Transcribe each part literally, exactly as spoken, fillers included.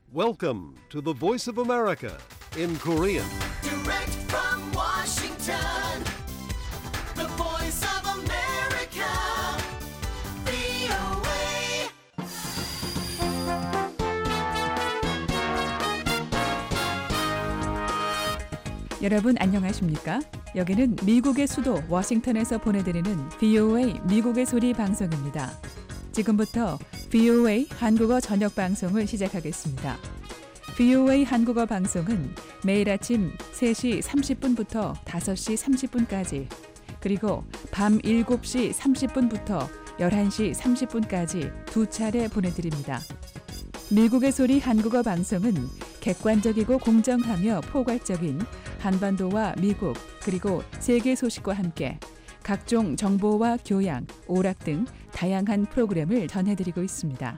Welcome to the Voice of America in Korean. Direct from Washington, the voice of America, 브이오에이. 여러분 안녕하십니까? 여기는 미국의 수도 워싱턴에서 보내드리는 브이오에이 미국의 소리 방송입니다. 지금부터 브이오에이 한국어 저녁 방송을 시작하겠습니다. 브이오에이 한국어 방송은 매일 아침 세 시 삼십 분부터 다섯 시 삼십 분까지 그리고 밤 일곱 시 삼십 분부터 열한 시 삼십 분까지 두 차례 보내드립니다. 미국의 소리 한국어 방송은 객관적이고 공정하며 포괄적인 한반도와 미국 그리고 세계 소식과 함께 각종 정보와 교양, 오락 등 다양한 프로그램을 전해드리고 있습니다.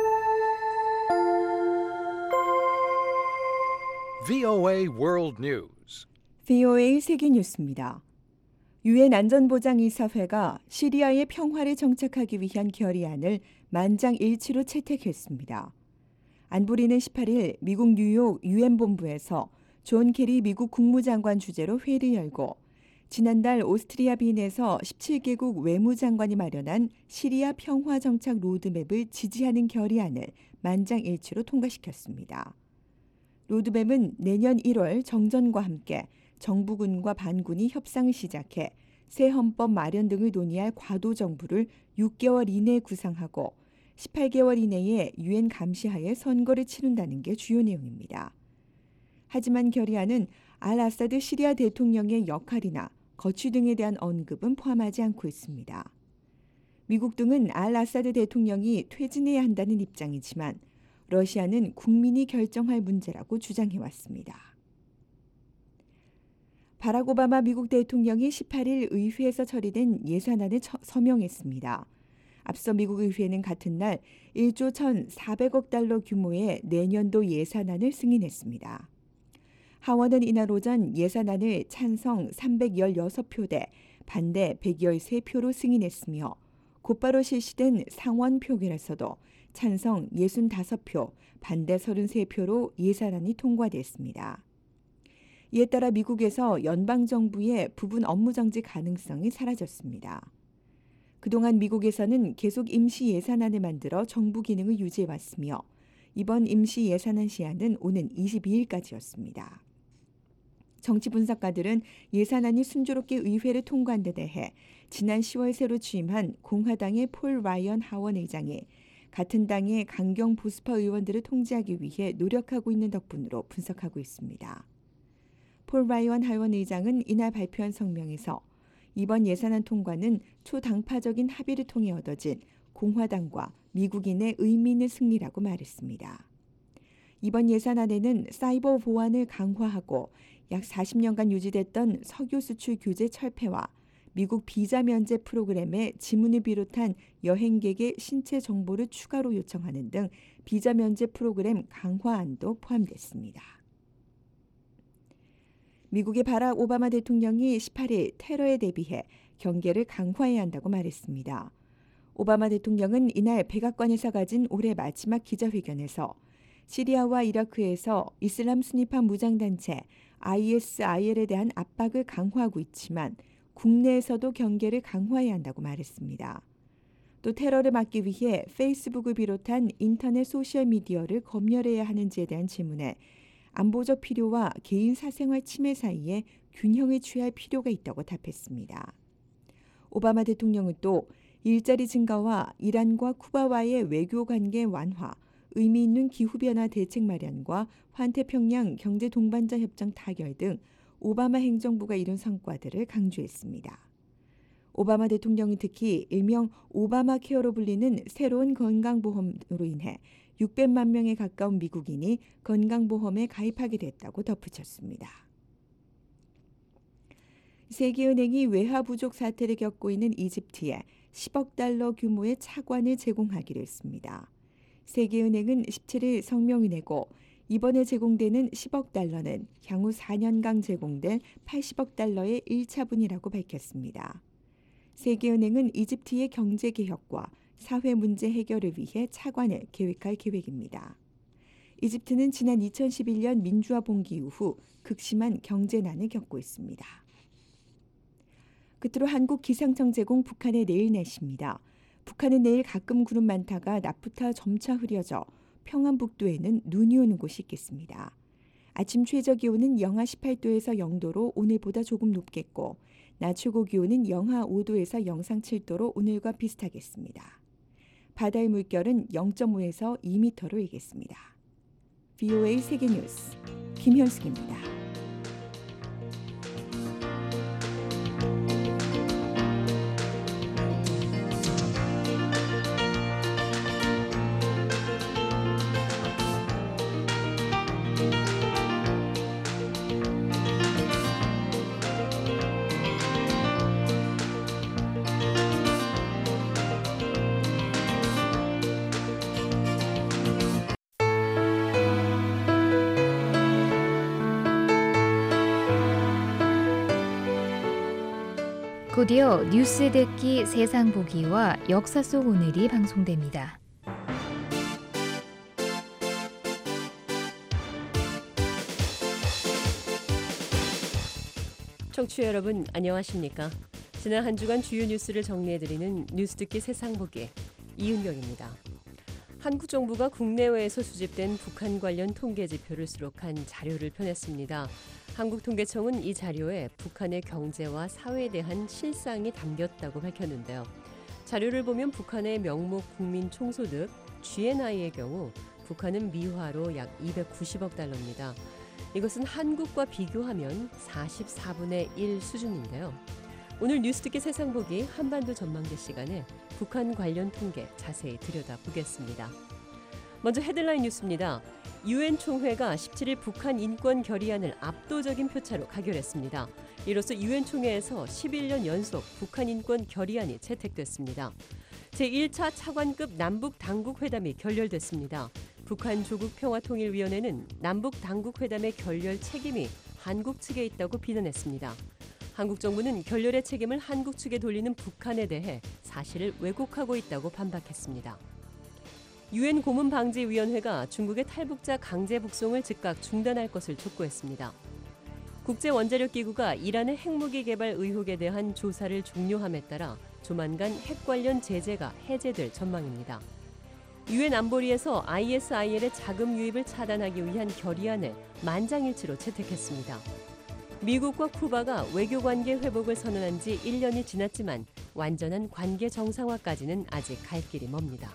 브이오에이 World News. 브이오에이 세계 뉴스입니다. 유엔 안전보장이사회가 시리아의 평화를 정착하기 위한 결의안을 만장일치로 채택했습니다. 안보리는 십팔 일 미국 뉴욕 유엔 본부에서 존 케리 미국 국무장관 주재로 회의를 열고 지난달 오스트리아 빈에서 십칠 개국 외무장관이 마련한 시리아 평화 정착 로드맵을 지지하는 결의안을 만장일치로 통과시켰습니다. 로드맵은 내년 일월 정전과 함께 정부군과 반군이 협상을 시작해 새 헌법 마련 등을 논의할 과도 정부를 육 개월 이내에 구상하고 십팔 개월 이내에 유엔 감시하에 선거를 치른다는 게 주요 내용입니다. 하지만 결의안은 알 아사드 시리아 대통령의 역할이나 거취 등에 대한 언급은 포함하지 않고 있습니다. 미국 등은 알 아사드 대통령이 퇴진해야 한다는 입장이지만 러시아는 국민이 결정할 문제라고 주장해왔습니다. 바락 오바마 미국 대통령이 십팔 일 의회에서 처리된 예산안을 서명했습니다. 앞서 미국 의회는 같은 날 일조 천사백억 달러 규모의 내년도 예산안을 승인했습니다. 하원은 이날 오전 예산안을 찬성 삼백십육 표 대 반대 백십삼 표로 승인했으며 곧바로 실시된 상원 표결에서도 찬성 육십오 표, 반대 삼십삼 표로 예산안이 통과됐습니다. 이에 따라 미국에서 연방정부의 부분 업무정지 가능성이 사라졌습니다. 그동안 미국에서는 계속 임시 예산안을 만들어 정부 기능을 유지해왔으며 이번 임시 예산안 시한은 오는 이십이 일까지였습니다. 정치 분석가들은 예산안이 순조롭게 의회를 통과한 데 대해 지난 시월 새로 취임한 공화당의 폴 라이언 하원 의장이 같은 당의 강경 보수파 의원들을 통제하기 위해 노력하고 있는 덕분으로 분석하고 있습니다. 폴 라이언 하원 의장은 이날 발표한 성명에서 이번 예산안 통과는 초당파적인 합의를 통해 얻어진 공화당과 미국인의 의미 있는 승리라고 말했습니다. 이번 예산안에는 사이버 보안을 강화하고 약 사십 년간 유지됐던 석유 수출 규제 철폐와 미국 비자 면제 프로그램에 지문을 비롯한 여행객의 신체 정보를 추가로 요청하는 등 비자 면제 프로그램 강화안도 포함됐습니다. 미국의 바락 오바마 대통령이 십팔 일 테러에 대비해 경계를 강화해야 한다고 말했습니다. 오바마 대통령은 이날 백악관에서 가진 올해 마지막 기자회견에서 시리아와 이라크에서 이슬람 순위파 무장단체 아이에스아이엘에 대한 압박을 강화하고 있지만 국내에서도 경계를 강화해야 한다고 말했습니다. 또 테러를 막기 위해 페이스북을 비롯한 인터넷 소셜미디어를 검열해야 하는지에 대한 질문에 안보적 필요와 개인 사생활 침해 사이에 균형을 취할 필요가 있다고 답했습니다. 오바마 대통령은 또 일자리 증가와 이란과 쿠바와의 외교관계 완화, 의미 있는 기후변화 대책 마련과 환태평양 경제동반자 협정 타결 등 오바마 행정부가 이룬 성과들을 강조했습니다. 오바마 대통령은 특히 일명 오바마 케어로 불리는 새로운 건강보험으로 인해 육백만 명에 가까운 미국인이 건강보험에 가입하게 됐다고 덧붙였습니다. 세계은행이 외화 부족 사태를 겪고 있는 이집트에 십억 달러 규모의 차관을 제공하기로 했습니다. 세계은행은 십칠 일 성명을 내고 이번에 제공되는 십억 달러는 향후 사 년간 제공될 팔십억 달러의 일 차분이라고 밝혔습니다. 세계은행은 이집트의 경제개혁과 사회 문제 해결을 위해 차관을 계획할 계획입니다. 이집트는 지난 이천십일 년 민주화 봉기 이후 극심한 경제난을 겪고 있습니다. 끝으로 한국 기상청 제공 북한의 내일 날씨입니다. 북한은 내일 가끔 구름 많다가 낮부터 점차 흐려져 평안북도에는 눈이 오는 곳이 있겠습니다. 아침 최저 기온은 영하 십팔 도에서 영 도로 오늘보다 조금 높겠고 낮 최고 기온은 영하 오 도에서 영상 칠 도로 오늘과 비슷하겠습니다. 바다의 물결은 영 점 오에서 이 미터로 일겠습니다. 브이오에이 세계뉴스 김현숙입니다. 곧이어 뉴스 듣기 세상 보기와 역사 속 오늘이 방송됩니다. 청취자 여러분 안녕하십니까? 지난 한 주간 주요 뉴스를 정리해드리는 뉴스 듣기 세상 보기 이은경입니다. 한국 정부가 국내외에서 수집된 북한 관련 통계 지표를 수록한 자료를 펴냈습니다. 한국통계청은 이 자료에 북한의 경제와 사회에 대한 실상이 담겼다고 밝혔는데요. 자료를 보면 북한의 명목 국민 총소득 지엔아이의 경우 북한은 미화로 약 이백구십억 달러입니다. 이것은 한국과 비교하면 사십사분의 일 수준인데요. 오늘 뉴스 듣기 세상 보기 한반도 전망대 시간에 북한 관련 통계 자세히 들여다보겠습니다. 먼저 헤드라인 뉴스입니다. 유엔 총회가 십칠 일 북한 인권 결의안을 압도적인 표차로 가결했습니다. 이로써 유엔 총회에서 십일 년 연속 북한 인권 결의안이 채택됐습니다. 제일 차 차관급 남북 당국 회담이 결렬됐습니다. 북한 조국 평화통일위원회는 남북 당국 회담의 결렬 책임이 한국 측에 있다고 비난했습니다. 한국 정부는 결렬의 책임을 한국 측에 돌리는 북한에 대해 사실을 왜곡하고 있다고 반박했습니다. 유엔 고문방지위원회가 중국의 탈북자 강제 북송을 즉각 중단할 것을 촉구했습니다. 국제원자력기구가 이란의 핵무기 개발 의혹에 대한 조사를 종료함에 따라 조만간 핵 관련 제재가 해제될 전망입니다. 유엔 안보리에서 아이에스아이엘의 자금 유입을 차단하기 위한 결의안을 만장일치로 채택했습니다. 미국과 쿠바가 외교관계 회복을 선언한 지 일 년이 지났지만 완전한 관계 정상화까지는 아직 갈 길이 멉니다.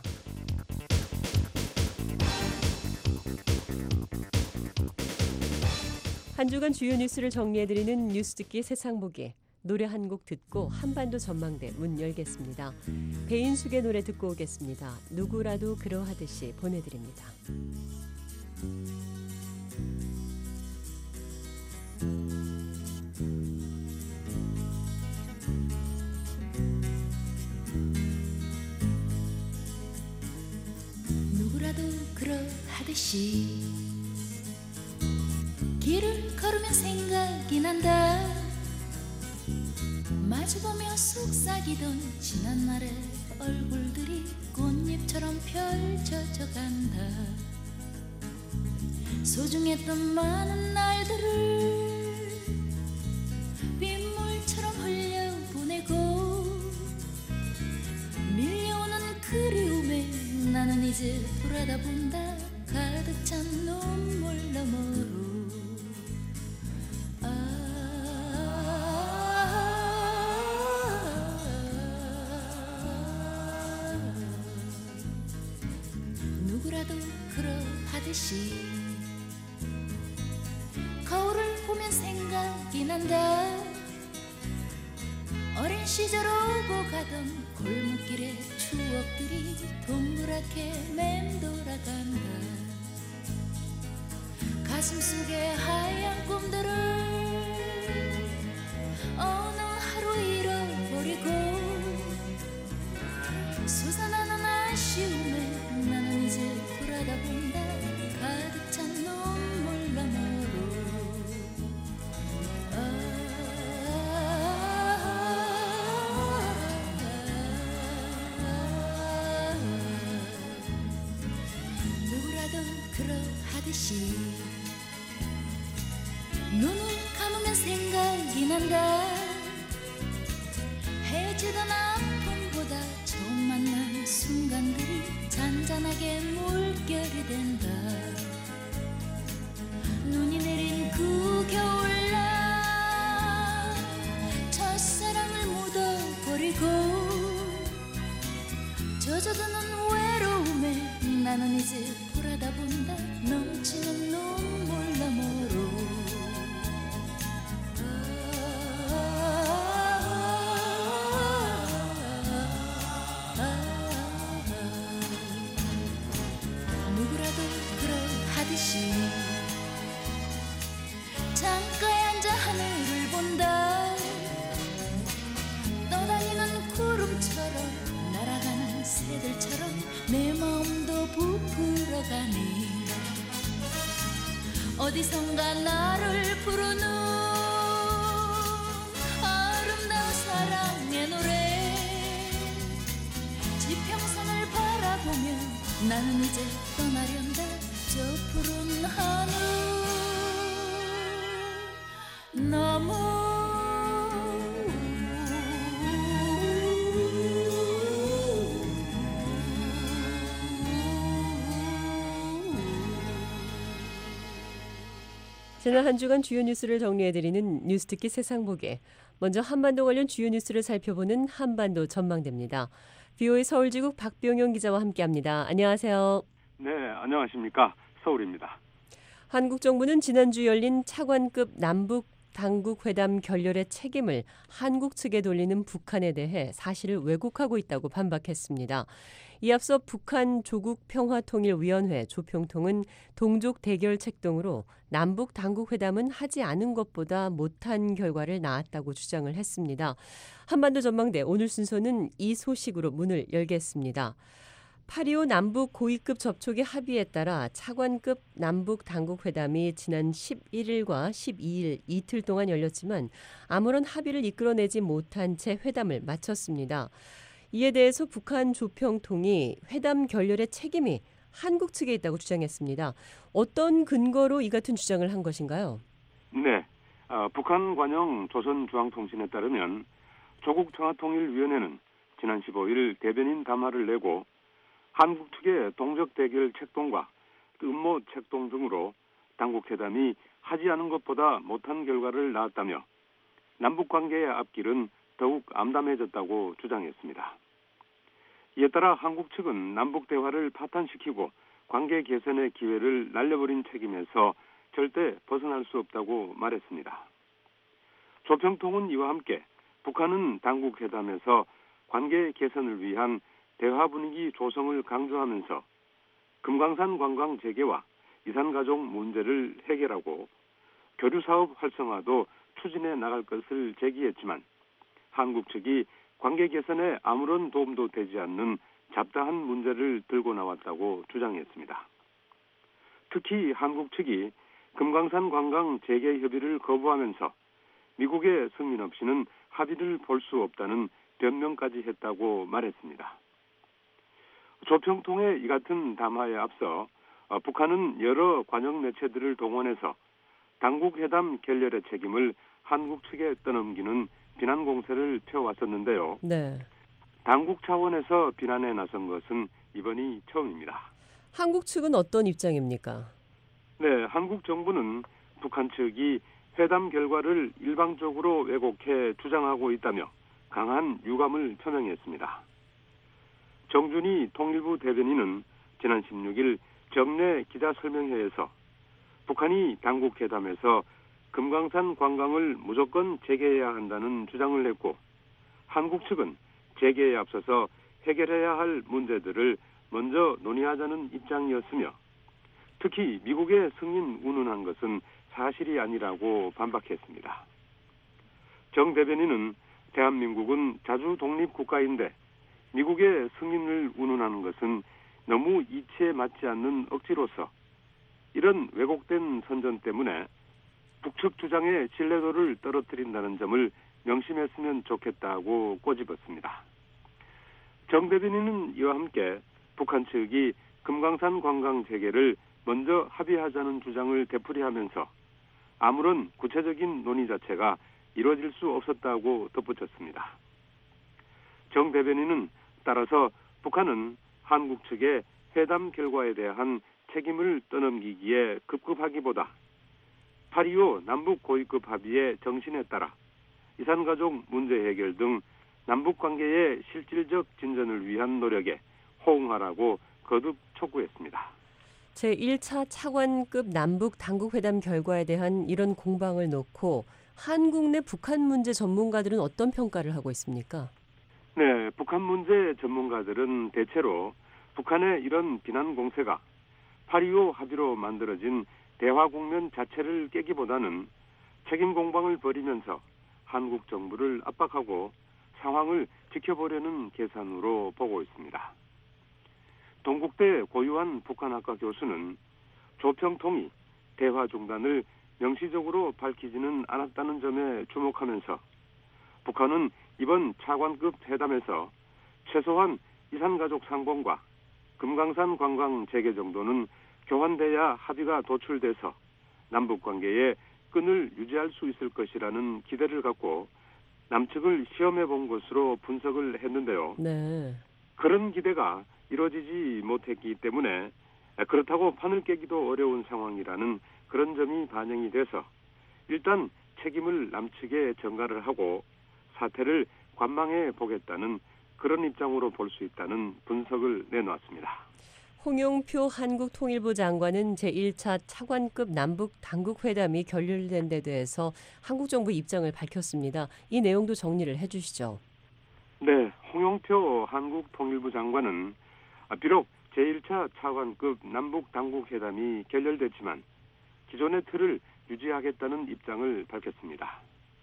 한 주간 주요 뉴스를 정리해드리는 뉴스 듣기 세상 보기. 노래 한 곡 듣고 한반도 전망대 문 열겠습니다. 배인숙의 노래 듣고 오겠습니다. 누구라도 그러하듯이 보내드립니다. 누구라도 그러하듯이 길을 걸으면 생각이 난다. 마주보며 속삭이던 지난 날의 얼굴들이 꽃잎처럼 펼쳐져 간다. 소중했던 많은 날들을 빗물처럼 흘려보내고 밀려오는 그리움에 나는 이제 돌아다 본다. 가득 찬 눈물 너머로. 누구라도 그러하듯이 거울을 보면 생각이 난다. 어린 시절 오고 가던 골목길의 추억들이 동그랗게 맴돌아간다. 가슴속에 하얀 꿈들을 어느 하루 잃어버리고 솟아나는 아쉬움에 나는 이제 돌아다 본다. 가득 찬 눈물 너머로. 누구라도 그러하듯이 눈을 감으면 생각이 난다. 해지던 아픔보다 처음 만난 순간들이 잔잔하게 물결이 된다. 눈이 내린 그 겨울날 첫사랑을 묻어버리고 젖어드는 외로움에 나는 이제 돌아다 본다. 넘치는 눈물 너머로 누구라도 그러하듯이 창가에 앉아 하늘을 본다. 떠다니는 구름처럼 날아가는 새들처럼 내 마음도 부풀어가네. 어디선가 나를 부르는 아름다운 사랑의 노래. 지평선을 바라보며 나는 이제 떠나련다. 저 푸른 하늘 너무 지난 한 주간 주요 뉴스를 정리해드리는 뉴스듣기 세상보게. 먼저 한반도 관련 주요 뉴스를 살펴보는 한반도 전망대입니다. 비오에이 서울지국 박병용 기자와 함께합니다. 안녕하세요. 네, 안녕하십니까. 서울입니다. 한국 정부는 지난주 열린 차관급 남북 당국 회담 결렬의 책임을 한국 측에 돌리는 북한에 대해 사실을 왜곡하고 있다고 반박했습니다. 이 앞서 북한 조국평화통일위원회 조평통은 동족 대결 책동으로 남북 당국 회담은 하지 않은 것보다 못한 결과를 낳았다고 주장을 했습니다. 한반도 전망대 오늘 순서는 이 소식으로 문을 열겠습니다. 팔이오 남북 고위급 접촉의 합의에 따라 차관급 남북 당국 회담이 지난 십일일과 십이일 이틀 동안 열렸지만 아무런 합의를 이끌어내지 못한 채 회담을 마쳤습니다. 이에 대해서 북한 조평통이 회담 결렬의 책임이 한국 측에 있다고 주장했습니다. 어떤 근거로 이 같은 주장을 한 것인가요? 네, 어, 북한 관영 조선중앙통신에 따르면 조국평화통일위원회는 지난 십오일 대변인 담화를 내고 한국 측의 동적 대결 책동과 음모 책동 등으로 당국회담이 하지 않은 것보다 못한 결과를 낳았다며 남북관계의 앞길은 더욱 암담해졌다고 주장했습니다. 이에 따라 한국 측은 남북대화를 파탄시키고 관계 개선의 기회를 날려버린 책임에서 절대 벗어날 수 없다고 말했습니다. 조평통은 이와 함께 북한은 당국회담에서 관계 개선을 위한 대화 분위기 조성을 강조하면서 금강산 관광 재개와 이산가족 문제를 해결하고 교류사업 활성화도 추진해 나갈 것을 제기했지만 한국 측이 관계 개선에 아무런 도움도 되지 않는 잡다한 문제를 들고 나왔다고 주장했습니다. 특히 한국 측이 금강산 관광 재개 협의를 거부하면서 미국의 승인 없이는 합의를 볼 수 없다는 변명까지 했다고 말했습니다. 조평통의 이 같은 담화에 앞서 북한은 여러 관영 매체들을 동원해서 당국회담 결렬의 책임을 한국 측에 떠넘기는 비난 공세를 펴왔었는데요. 네. 당국 차원에서 비난에 나선 것은 이번이 처음입니다. 한국 측은 어떤 입장입니까? 네, 한국 정부는 북한 측이 회담 결과를 일방적으로 왜곡해 주장하고 있다며 강한 유감을 표명했습니다. 정준희 통일부 대변인은 지난 십육일 정례 기자설명회에서 북한이 당국회담에서 금강산 관광을 무조건 재개해야 한다는 주장을 했고 한국 측은 재개에 앞서서 해결해야 할 문제들을 먼저 논의하자는 입장이었으며 특히 미국의 승인 운운한 것은 사실이 아니라고 반박했습니다. 정 대변인은 대한민국은 자주 독립국가인데 미국의 승인을 운운하는 것은 너무 이치에 맞지 않는 억지로서 이런 왜곡된 선전 때문에 북측 주장의 신뢰도를 떨어뜨린다는 점을 명심했으면 좋겠다고 꼬집었습니다. 정 대변인은 이와 함께 북한 측이 금강산 관광 재개를 먼저 합의하자는 주장을 되풀이하면서 아무런 구체적인 논의 자체가 이루어질 수 없었다고 덧붙였습니다. 정 대변인은 따라서 북한은 한국 측의 회담 결과에 대한 책임을 떠넘기기에 급급하기보다 팔이오 남북 고위급 합의의 정신에 따라 이산가족 문제 해결 등 남북관계의 실질적 진전을 위한 노력에 호응하라고 거듭 촉구했습니다. 제일 차 차관급 남북 당국회담 결과에 대한 이런 공방을 놓고 한국 내 북한 문제 전문가들은 어떤 평가를 하고 있습니까? 네, 북한 문제 전문가들은 대체로 북한의 이런 비난 공세가 팔이오 합의로 만들어진 대화 국면 자체를 깨기보다는 책임 공방을 벌이면서 한국 정부를 압박하고 상황을 지켜보려는 계산으로 보고 있습니다. 동국대 고유한 북한학과 교수는 조평통이 대화 중단을 명시적으로 밝히지는 않았다는 점에 주목하면서 북한은 이번 차관급 회담에서 최소한 이산가족 상봉과 금강산 관광 재개 정도는 교환돼야 합의가 도출돼서 남북관계에 끈을 유지할 수 있을 것이라는 기대를 갖고 남측을 시험해 본 것으로 분석을 했는데요. 네. 그런 기대가 이루어지지 못했기 때문에 그렇다고 판을 깨기도 어려운 상황이라는 그런 점이 반영이 돼서 일단 책임을 남측에 전가를 하고 사태를 관망해 보겠다는 그런 입장으로 볼 수 있다는 분석을 내놓았습니다. 홍영표 한국통일부 장관은 제일 차 차관급 남북 당국회담이 결렬된 데 대해서 한국 정부 입장을 밝혔습니다. 이 내용도 정리를 해주시죠. 네, 홍영표 한국통일부 장관은 비록 제일 차 차관급 남북 당국회담이 결렬됐지만 기존의 틀을 유지하겠다는 입장을 밝혔습니다.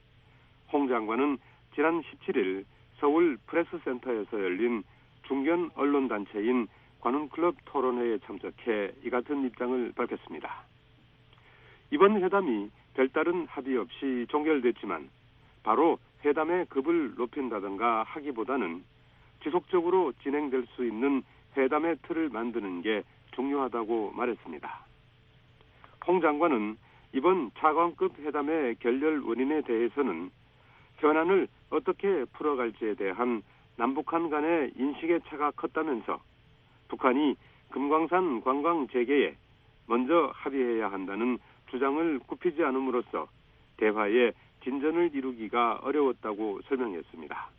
홍 장관은 지난 십칠일 서울 프레스센터에서 열린 중견 언론단체인 관훈클럽 토론회에 참석해 이 같은 입장을 밝혔습니다. 이번 회담이 별다른 합의 없이 종결됐지만 바로 회담의 급을 높인다든가 하기보다는 지속적으로 진행될 수 있는 회담의 틀을 만드는 게 중요하다고 말했습니다. 홍 장관은 이번 차관급 회담의 결렬 원인에 대해서는 현안을 어떻게 풀어갈지에 대한 남북한 간의 인식의 차가 컸다면서 북한이 금강산 관광 재개에 먼저 합의해야 한다는 주장을 굽히지 않음으로써 대화에 진전을 이루기가 어려웠다고 설명했습니다.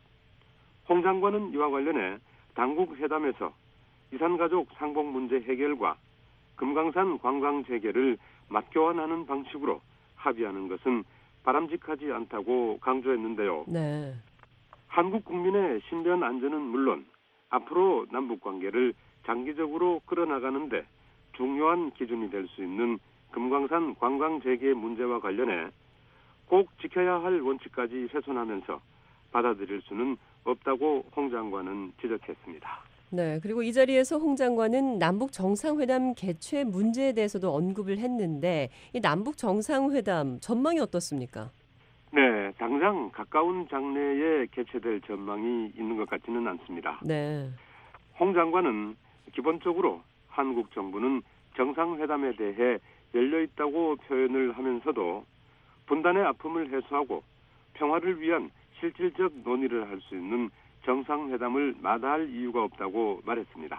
홍 장관은 이와 관련해 당국 회담에서 이산가족 상봉 문제 해결과 금강산 관광 재개를 맞교환하는 방식으로 합의하는 것은 바람직하지 않다고 강조했는데요. 네. 한국 국민의 신변 안전은 물론 앞으로 남북 관계를 장기적으로 끌어나가는데 중요한 기준이 될 수 있는 금강산 관광 재개 문제와 관련해 꼭 지켜야 할 원칙까지 훼손하면서 받아들일 수는 없다고 홍 장관은 지적했습니다. 네, 그리고 이 자리에서 홍 장관은 남북 정상회담 개최 문제에 대해서도 언급을 했는데 이 남북 정상회담 전망이 어떻습니까? 네, 당장 가까운 장래에 개최될 전망이 있는 것 같지는 않습니다. 네. 홍 장관은 기본적으로 한국 정부는 정상회담에 대해 열려있다고 표현을 하면서도 분단의 아픔을 해소하고 평화를 위한 실질적 논의를 할 수 있는 정상회담을 마다할 이유가 없다고 말했습니다.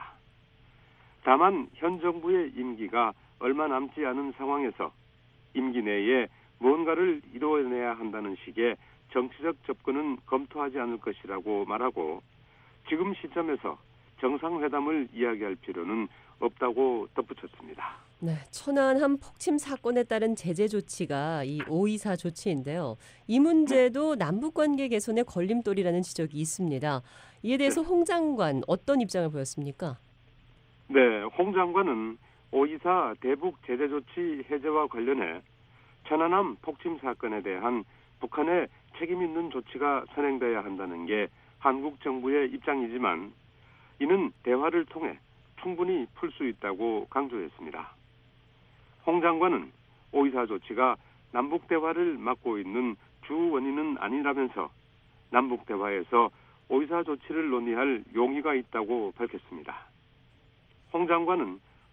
다만 현 정부의 임기가 얼마 남지 않은 상황에서 임기 내에 무언가를 이루어내야 한다는 식의 정치적 접근은 검토하지 않을 것이라고 말하고 지금 시점에서 정상회담을 이야기할 필요는 없다고 덧붙였습니다. 네, 천안함 폭침 사건에 따른 제재 조치가 이 오이사 조치인데요. 이 문제도 남북관계 개선의 걸림돌이라는 지적이 있습니다. 이에 대해서 홍 장관 어떤 입장을 보였습니까? 네, 홍 장관은 오이사 대북 제재 조치 해제와 관련해 천안함 폭침 사건에 대한 북한의 책임 있는 조치가 선행돼야 한다는 게 한국 정부의 입장이지만 이는 대화를 통해 충분히 풀 수 있다고 강조했습니다. 홍 장관은 오이사 조치가 남북 대화를 막고 있는 주 원인은 아니라면서 남북 대화에서 오이사 조치를 논의할 용의가 있다고 밝혔습니다. 홍 장관은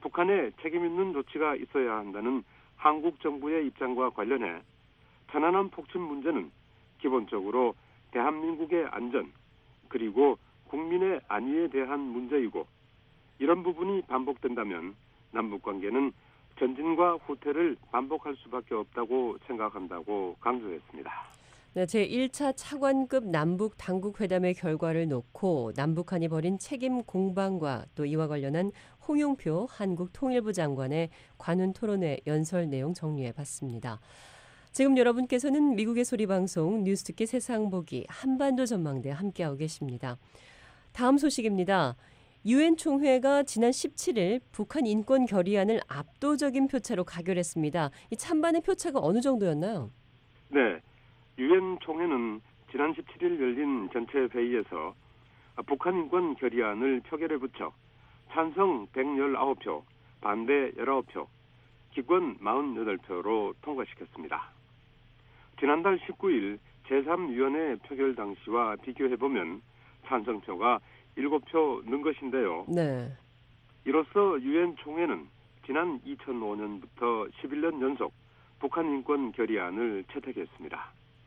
북한에 책임 있는 조치가 있어야 한다는 한국 정부의 입장과 관련해 천안함 폭침 문제는 기본적으로 대한민국의 안전 그리고 국민의 안위에 대한 문제이고 이런 부분이 반복된다면 남북관계는 전진과 후퇴를 반복할 수밖에 없다고 생각한다고 강조했습니다. 네, 제일 차 차관급 남북 당국회담의 결과를 놓고 남북한이 벌인 책임 공방과 또 이와 관련한 홍용표 한국통일부 장관의 관훈 토론회 연설 내용 정리해봤습니다. 지금 여러분께서는 미국의 소리방송 뉴스 듣기 세상 보기 한반도 전망대 함께하고 계십니다. 다음 소식입니다. 유엔 총회가 지난 십칠 일 북한 인권 결의안을 압도적인 표차로 가결했습니다. 이 찬반의 표차가 어느 정도였나요? 네, 유엔 총회는 지난 십칠 일 열린 전체 회의에서 북한 인권 결의안을 표결에 붙여 찬성 백십구 표, 반대 십구 표, 기권 사십팔 표로 통과시켰습니다. 지난달 십구 일 제삼 위원회 표결 당시와 비교해보면 찬성표가 일곱 표 는 것인데요. 네. 이로써 유엔 총회는 지난 이천오 년부터 십일 년 연속 북한 인권 결의안을 채택했습니다.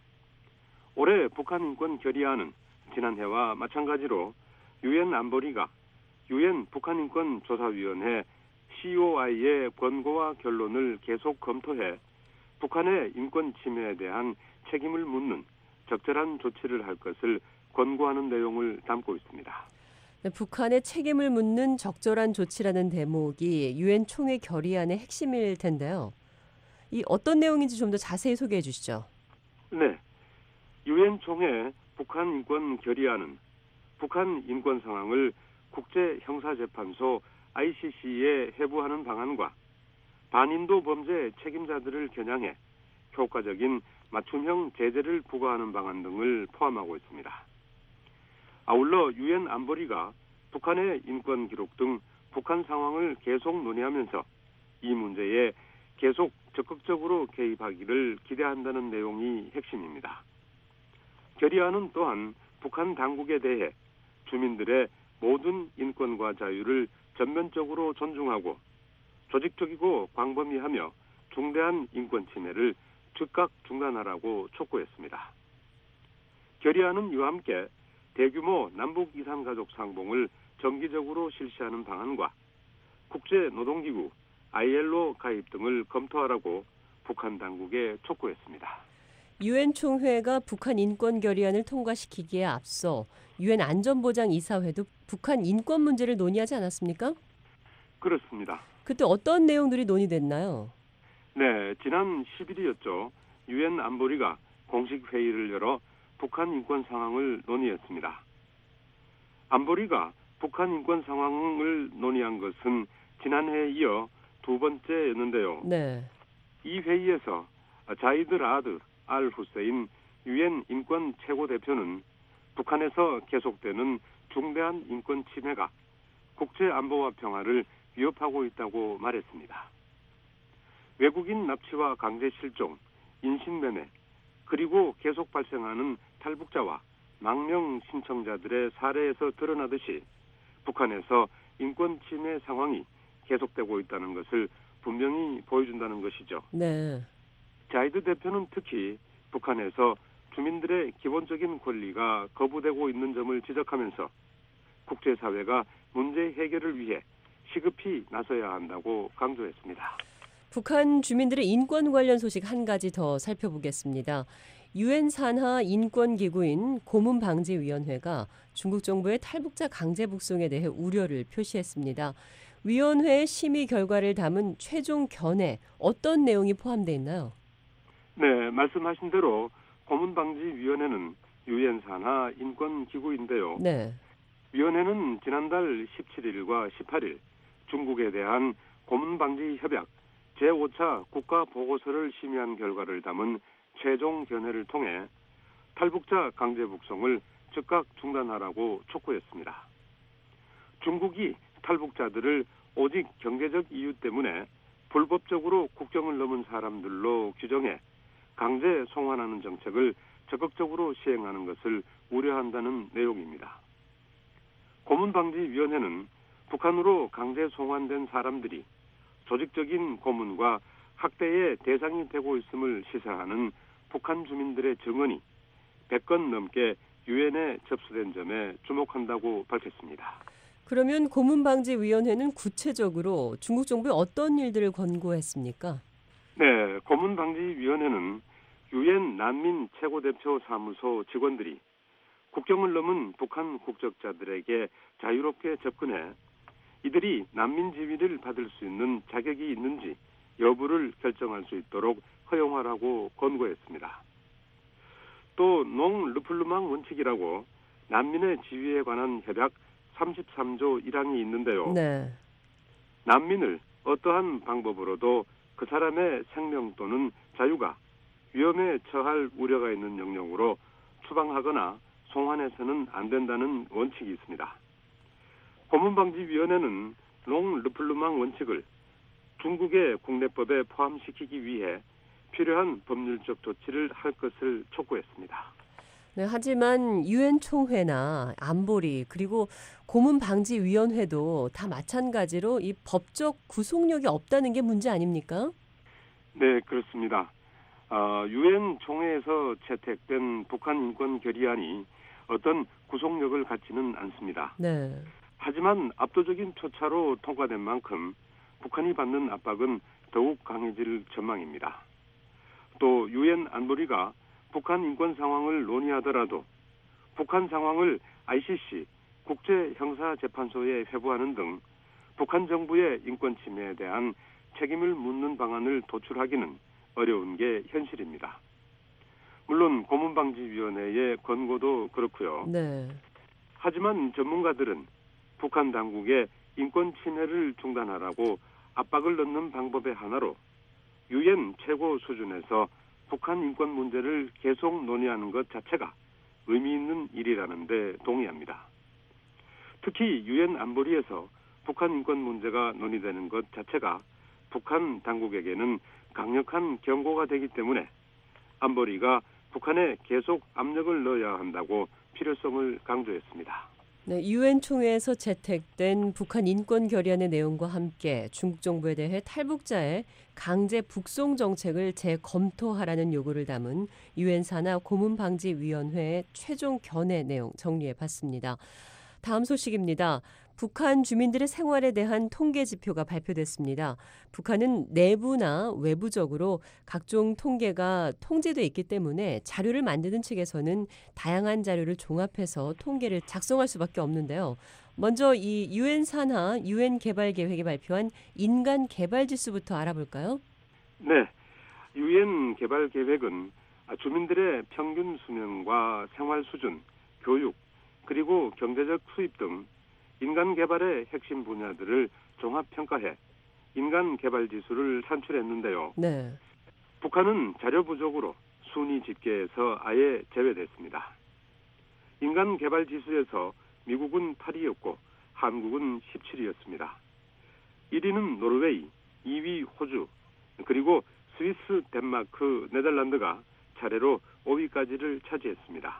올해 북한 인권 결의안은 지난해와 마찬가지로 유엔 안보리가 유엔 북한 인권 조사위원회 씨오아이의 권고와 결론을 계속 검토해 북한의 인권 침해에 대한 책임을 묻는 적절한 조치를 할 것을 권고하는 내용을 담고 있습니다. 네, 북한의 책임을 묻는 적절한 조치라는 대목이 유엔 총회 결의안의 핵심일 텐데요. 이 어떤 내용인지 좀 더 자세히 소개해 주시죠. 네, 유엔 총회 북한 인권 결의안은 북한 인권 상황을 국제형사재판소 아이씨씨에 회부하는 방안과 반인도 범죄 책임자들을 겨냥해 효과적인 맞춤형 제재를 부과하는 방안 등을 포함하고 있습니다. 아울러 유엔 안보리가 북한의 인권 기록 등 북한 상황을 계속 논의하면서 이 문제에 계속 적극적으로 개입하기를 기대한다는 내용이 핵심입니다. 결의안은 또한 북한 당국에 대해 주민들의 모든 인권과 자유를 전면적으로 존중하고 조직적이고 광범위하며 중대한 인권 침해를 즉각 중단하라고 촉구했습니다. 결의안은 이와 함께 대규모 남북 이산 가족 상봉을 정기적으로 실시하는 방안과 국제노동기구 아이엘오 가입 등을 검토하라고 북한 당국에 촉구했습니다. 유엔 총회가 북한 인권 결의안을 통과시키기에 앞서 유엔 안전보장이사회도 북한 인권 문제를 논의하지 않았습니까? 그렇습니다. 그때 어떤 내용들이 논의됐나요? 네, 지난 십 일이었죠. 유엔 안보리가 공식 회의를 열어 북한 인권 상황을 논의했습니다. 안보리가 북한 인권 상황을 논의한 것은 지난해에 이어 두 번째였는데요. 네. 이 회의에서 자이드 라드 알 후세인 유엔 인권 최고 대표는 북한에서 계속되는 중대한 인권 침해가 국제 안보와 평화를 위협하고 있다고 말했습니다. 외국인 납치와 강제 실종, 인신매매, 그리고 계속 발생하는 탈북자와 망명 신청자들의 사례에서 드러나듯이 북한에서 인권 침해 상황이 계속되고 있다는 것을 분명히 보여준다는 것이죠. 네. 자이드 대표는 특히 북한에서 주민들의 기본적인 권리가 거부되고 있는 점을 지적하면서 국제사회가 문제 해결을 위해 시급히 나서야 한다고 강조했습니다. 북한 주민들의 인권 관련 소식 한 가지 더 살펴보겠습니다. 유엔 산하 인권기구인 고문방지위원회가 중국 정부의 탈북자 강제 북송에 대해 우려를 표시했습니다. 위원회의 심의 결과를 담은 최종 견해 어떤 내용이 포함되어 있나요? 네, 말씀하신 대로 고문방지위원회는 유엔 산하 인권기구인데요. 네. 위원회는 지난달 십칠 일과 십팔 일 중국에 대한 고문방지협약 제오 차 국가보고서를 심의한 결과를 담은 최종 견해를 통해 탈북자 강제 북송을 즉각 중단하라고 촉구했습니다. 중국이 탈북자들을 오직 경제적 이유 때문에 불법적으로 국경을 넘은 사람들로 규정해 강제 송환하는 정책을 적극적으로 시행하는 것을 우려한다는 내용입니다. 고문방지위원회는 북한으로 강제 송환된 사람들이 조직적인 고문과 학대의 대상이 되고 있음을 시사하는 북한 주민들의 증언이 백 건 넘게 유엔에 접수된 점에 주목한다고 밝혔습니다. 그러면 고문방지위원회는 구체적으로 중국 정부에 어떤 일들을 권고했습니까? 네, 고문방지위원회는 유엔 난민 최고대표 사무소 직원들이 국경을 넘은 북한 국적자들에게 자유롭게 접근해 이들이 난민 지위를 받을 수 있는 자격이 있는지 여부를 결정할 수 있도록 허용하라고 권고했습니다. 또 농 르플루망 원칙이라고 난민의 지위에 관한 협약 삼십삼 조 일 항이 있는데요. 네. 난민을 어떠한 방법으로도 그 사람의 생명 또는 자유가 위험에 처할 우려가 있는 영역으로 추방하거나 송환해서는 안 된다는 원칙이 있습니다. 고문방지위원회는 농 르플루망 원칙을 중국의 국내법에 포함시키기 위해 필요한 법률적 조치를 할 것을 촉구했습니다. 네, 하지만 유엔 총회나 안보리 그리고 고문방지위원회도 다 마찬가지로 이 법적 구속력이 없다는 게 문제 아닙니까? 네, 그렇습니다. 어, 유엔 총회에서 채택된 북한 인권 결의안이 어떤 구속력을 갖지는 않습니다. 네. 하지만 압도적인 표차로 통과된 만큼 북한이 받는 압박은 더욱 강해질 전망입니다. 또 유엔 안보리가 북한 인권 상황을 논의하더라도 북한 상황을 아이씨씨 국제형사재판소에 회부하는 등 북한 정부의 인권 침해에 대한 책임을 묻는 방안을 도출하기는 어려운 게 현실입니다. 물론 고문방지위원회의 권고도 그렇고요. 네. 하지만 전문가들은 북한 당국의 인권 침해를 중단하라고 압박을 넣는 방법의 하나로 유엔 최고 수준에서 북한 인권 문제를 계속 논의하는 것 자체가 의미 있는 일이라는 데 동의합니다. 특히 유엔 안보리에서 북한 인권 문제가 논의되는 것 자체가 북한 당국에게는 강력한 경고가 되기 때문에 안보리가 북한에 계속 압력을 넣어야 한다고 필요성을 강조했습니다. 네, 유엔 총회에서 채택된 북한 인권 결의안의 내용과 함께 중국 정부에 대해 탈북자의 강제 북송 정책을 재검토하라는 요구를 담은 유엔 산하 고문방지위원회의 최종 견해 내용 정리해봤습니다. 다음 소식입니다. 북한 주민들의 생활에 대한 통계 지표가 발표됐습니다. 북한은 내부나 외부적으로 각종 통계가 통제돼 있기 때문에 자료를 만드는 측에서는 다양한 자료를 종합해서 통계를 작성할 수밖에 없는데요. 먼저 이 유엔 산하 유엔 개발 계획이 발표한 인간 개발 지수부터 알아볼까요? 네, 유엔 개발 계획은 주민들의 평균 수명과 생활 수준, 교육, 그리고 경제적 수입 등 인간 개발의 핵심 분야들을 종합 평가해 인간 개발 지수를 산출했는데요. 네. 북한은 자료 부족으로 순위 집계에서 아예 제외됐습니다. 인간 개발 지수에서 미국은 팔 위였고 한국은 십칠 위였습니다. 일 위는 노르웨이, 이 위 호주, 그리고 스위스, 덴마크, 네덜란드가 차례로 오 위까지를 차지했습니다.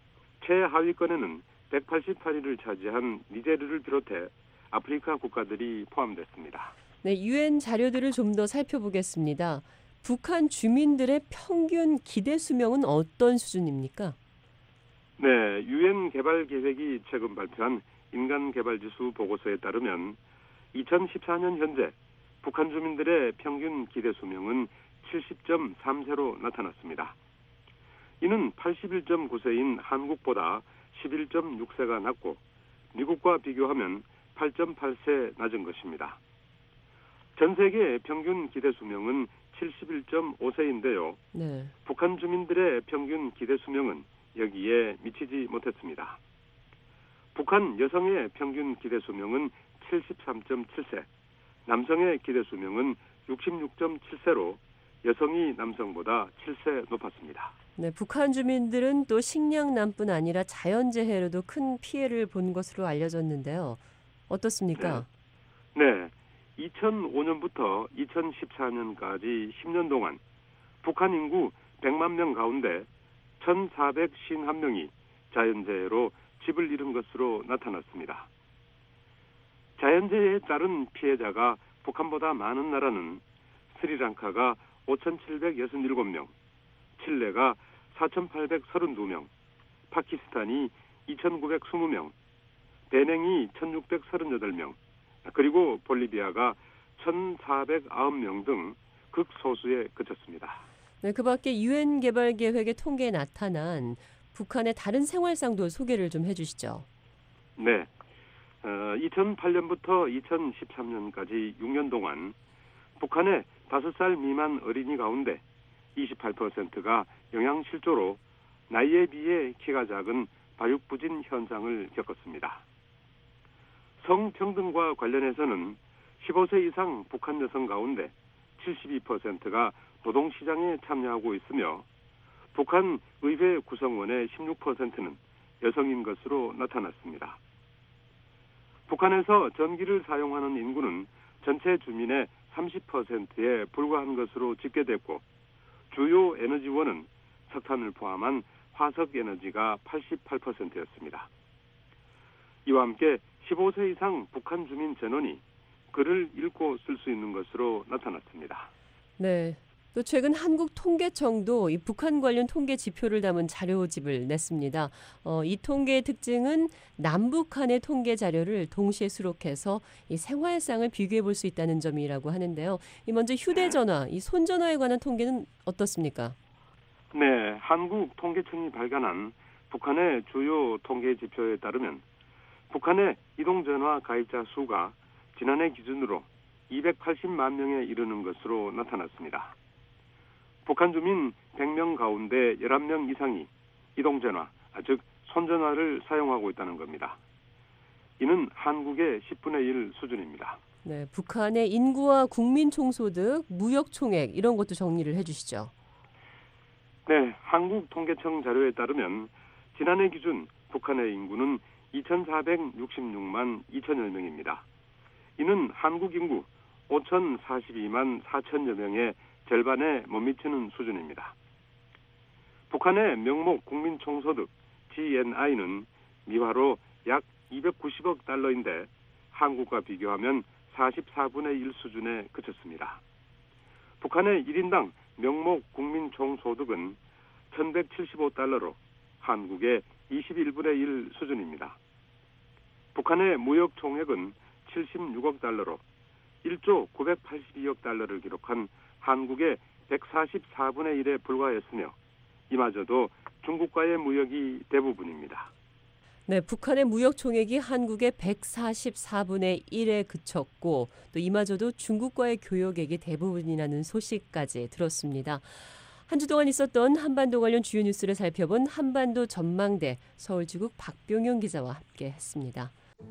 최하위권에는 백팔십팔 위를 차지한 니제르를 비롯해 아프리카 국가들이 포함됐습니다. 네, 유엔 자료들을 좀 더 살펴보겠습니다. 북한 주민들의 평균 기대 수명은 어떤 수준입니까? 네, 유엔 개발 계획이 최근 발표한 인간 개발 지수 보고서에 따르면 이천십사 년 현재 북한 주민들의 평균 기대 수명은 칠십 점 삼 세로 나타났습니다. 이는 팔십일 점 구 세인 한국보다 십일 점 육 세가 낮고 미국과 비교하면 팔 점 팔 세 낮은 것입니다. 전 세계 평균 기대 수명은 칠십일 점 오 세인데요. 네. 북한 주민들의 평균 기대 수명은 여기에 미치지 못했습니다. 북한 여성의 평균 기대 수명은 칠십삼 점 칠 세, 남성의 기대 수명은 육십육 점 칠 세로 여성이 남성보다 칠 세 높았습니다. 네, 북한 주민들은 또 식량난뿐 아니라 자연재해로도 큰 피해를 본 것으로 알려졌는데요. 어떻습니까? 네. 네. 이천오 년부터 이천십사 년까지 십 년 동안 북한 인구 백만 명 가운데 천사백오십일 명이 자연재해로 집을 잃은 것으로 나타났습니다. 자연재해에 따른 피해자가 북한보다 많은 나라는 스리랑카가 오천칠백육십칠 명, 칠레가 사천팔백삼십이 명, 파키스탄이 이천구백이십 명, 베냉이 천육백삼십팔 명, 그리고 볼리비아가 천사백구 명 등 극소수에 그쳤습니다. 네, 그 밖에 유엔 개발계획의 통계에 나타난 북한의 다른 생활상도 소개를 좀 해주시죠. 네, 어, 이천팔 년부터 이천십삼 년까지 육 년 동안 북한의 다섯 살 미만 어린이 가운데 이십팔 퍼센트가 영양실조로 나이에 비해 키가 작은 발육부진 현상을 겪었습니다. 성평등과 관련해서는 십오 세 이상 북한 여성 가운데 칠십이 퍼센트가 노동시장에 참여하고 있으며 북한 의회 구성원의 십육 퍼센트는 여성인 것으로 나타났습니다. 북한에서 전기를 사용하는 인구는 전체 주민의 삼십 퍼센트에 불과한 것으로 집계됐고 주요 에너지원은 석탄을 포함한 화석에너지가 팔십팔 퍼센트였습니다. 이와 함께 십오 세 이상 북한 주민 전원이 글을 읽고 쓸 수 있는 것으로 나타났습니다. 네. 또 최근 한국통계청도 이 북한 관련 통계 지표를 담은 자료집을 냈습니다. 어, 이 통계의 특징은 남북한의 통계 자료를 동시에 수록해서 이 생활상을 비교해 볼 수 있다는 점이라고 하는데요. 이 먼저 휴대전화, 이 손전화에 관한 통계는 어떻습니까? 네, 한국통계청이 발간한 북한의 주요 통계 지표에 따르면 북한의 이동전화 가입자 수가 지난해 기준으로 이백팔십만 명에 이르는 것으로 나타났습니다. 북한 주민 백 명 가운데 열한 명 이상이 이동전화, 즉 손전화를 사용하고 있다는 겁니다. 이는 한국의 십분의 일 수준입니다. 네, 북한의 인구와 국민총소득, 무역총액 이런 것도 정리를 해주시죠. 네, 한국통계청 자료에 따르면 지난해 기준 북한의 인구는 이천사백육십육만 이천여 명입니다. 이는 한국 인구 오천사십이만 사천여 명의 절반에 못 미치는 수준입니다. 북한의 명목 국민총소득 지엔아이는 미화로 약 이백구십억 달러인데 한국과 비교하면 사십사분의 일 수준에 그쳤습니다. 북한의 일 인당 명목 국민총소득은 천백칠십오 달러로 한국의 이십일분의 일 수준입니다. 북한의 무역총액은 칠십육억 달러로 일조 구백팔십이억 달러를 기록한 한국의 백사십사분의 일에 불과했으며 이마저도 중국과의 무역이 대부분입니다. 네, 북한의 무역 총액이 한국의 백사십사분의 일에 그쳤고 또 이마저도 중국과의 교역액이 대부분이라는 소식까지 들었습니다. 한 주 동안 있었던 한반도 관련 주요 뉴스를 살펴본 한반도 전망대 서울지국 박병용 기자와 함께했습니다.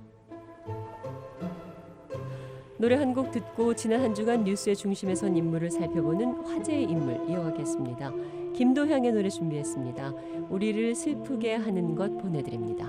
노래 한 곡 듣고 지난 한 주간 뉴스의 중심에 선 인물을 살펴보는 화제의 인물 이어가겠습니다. 김도향의 노래 준비했습니다. 우리를 슬프게 하는 것 보내드립니다.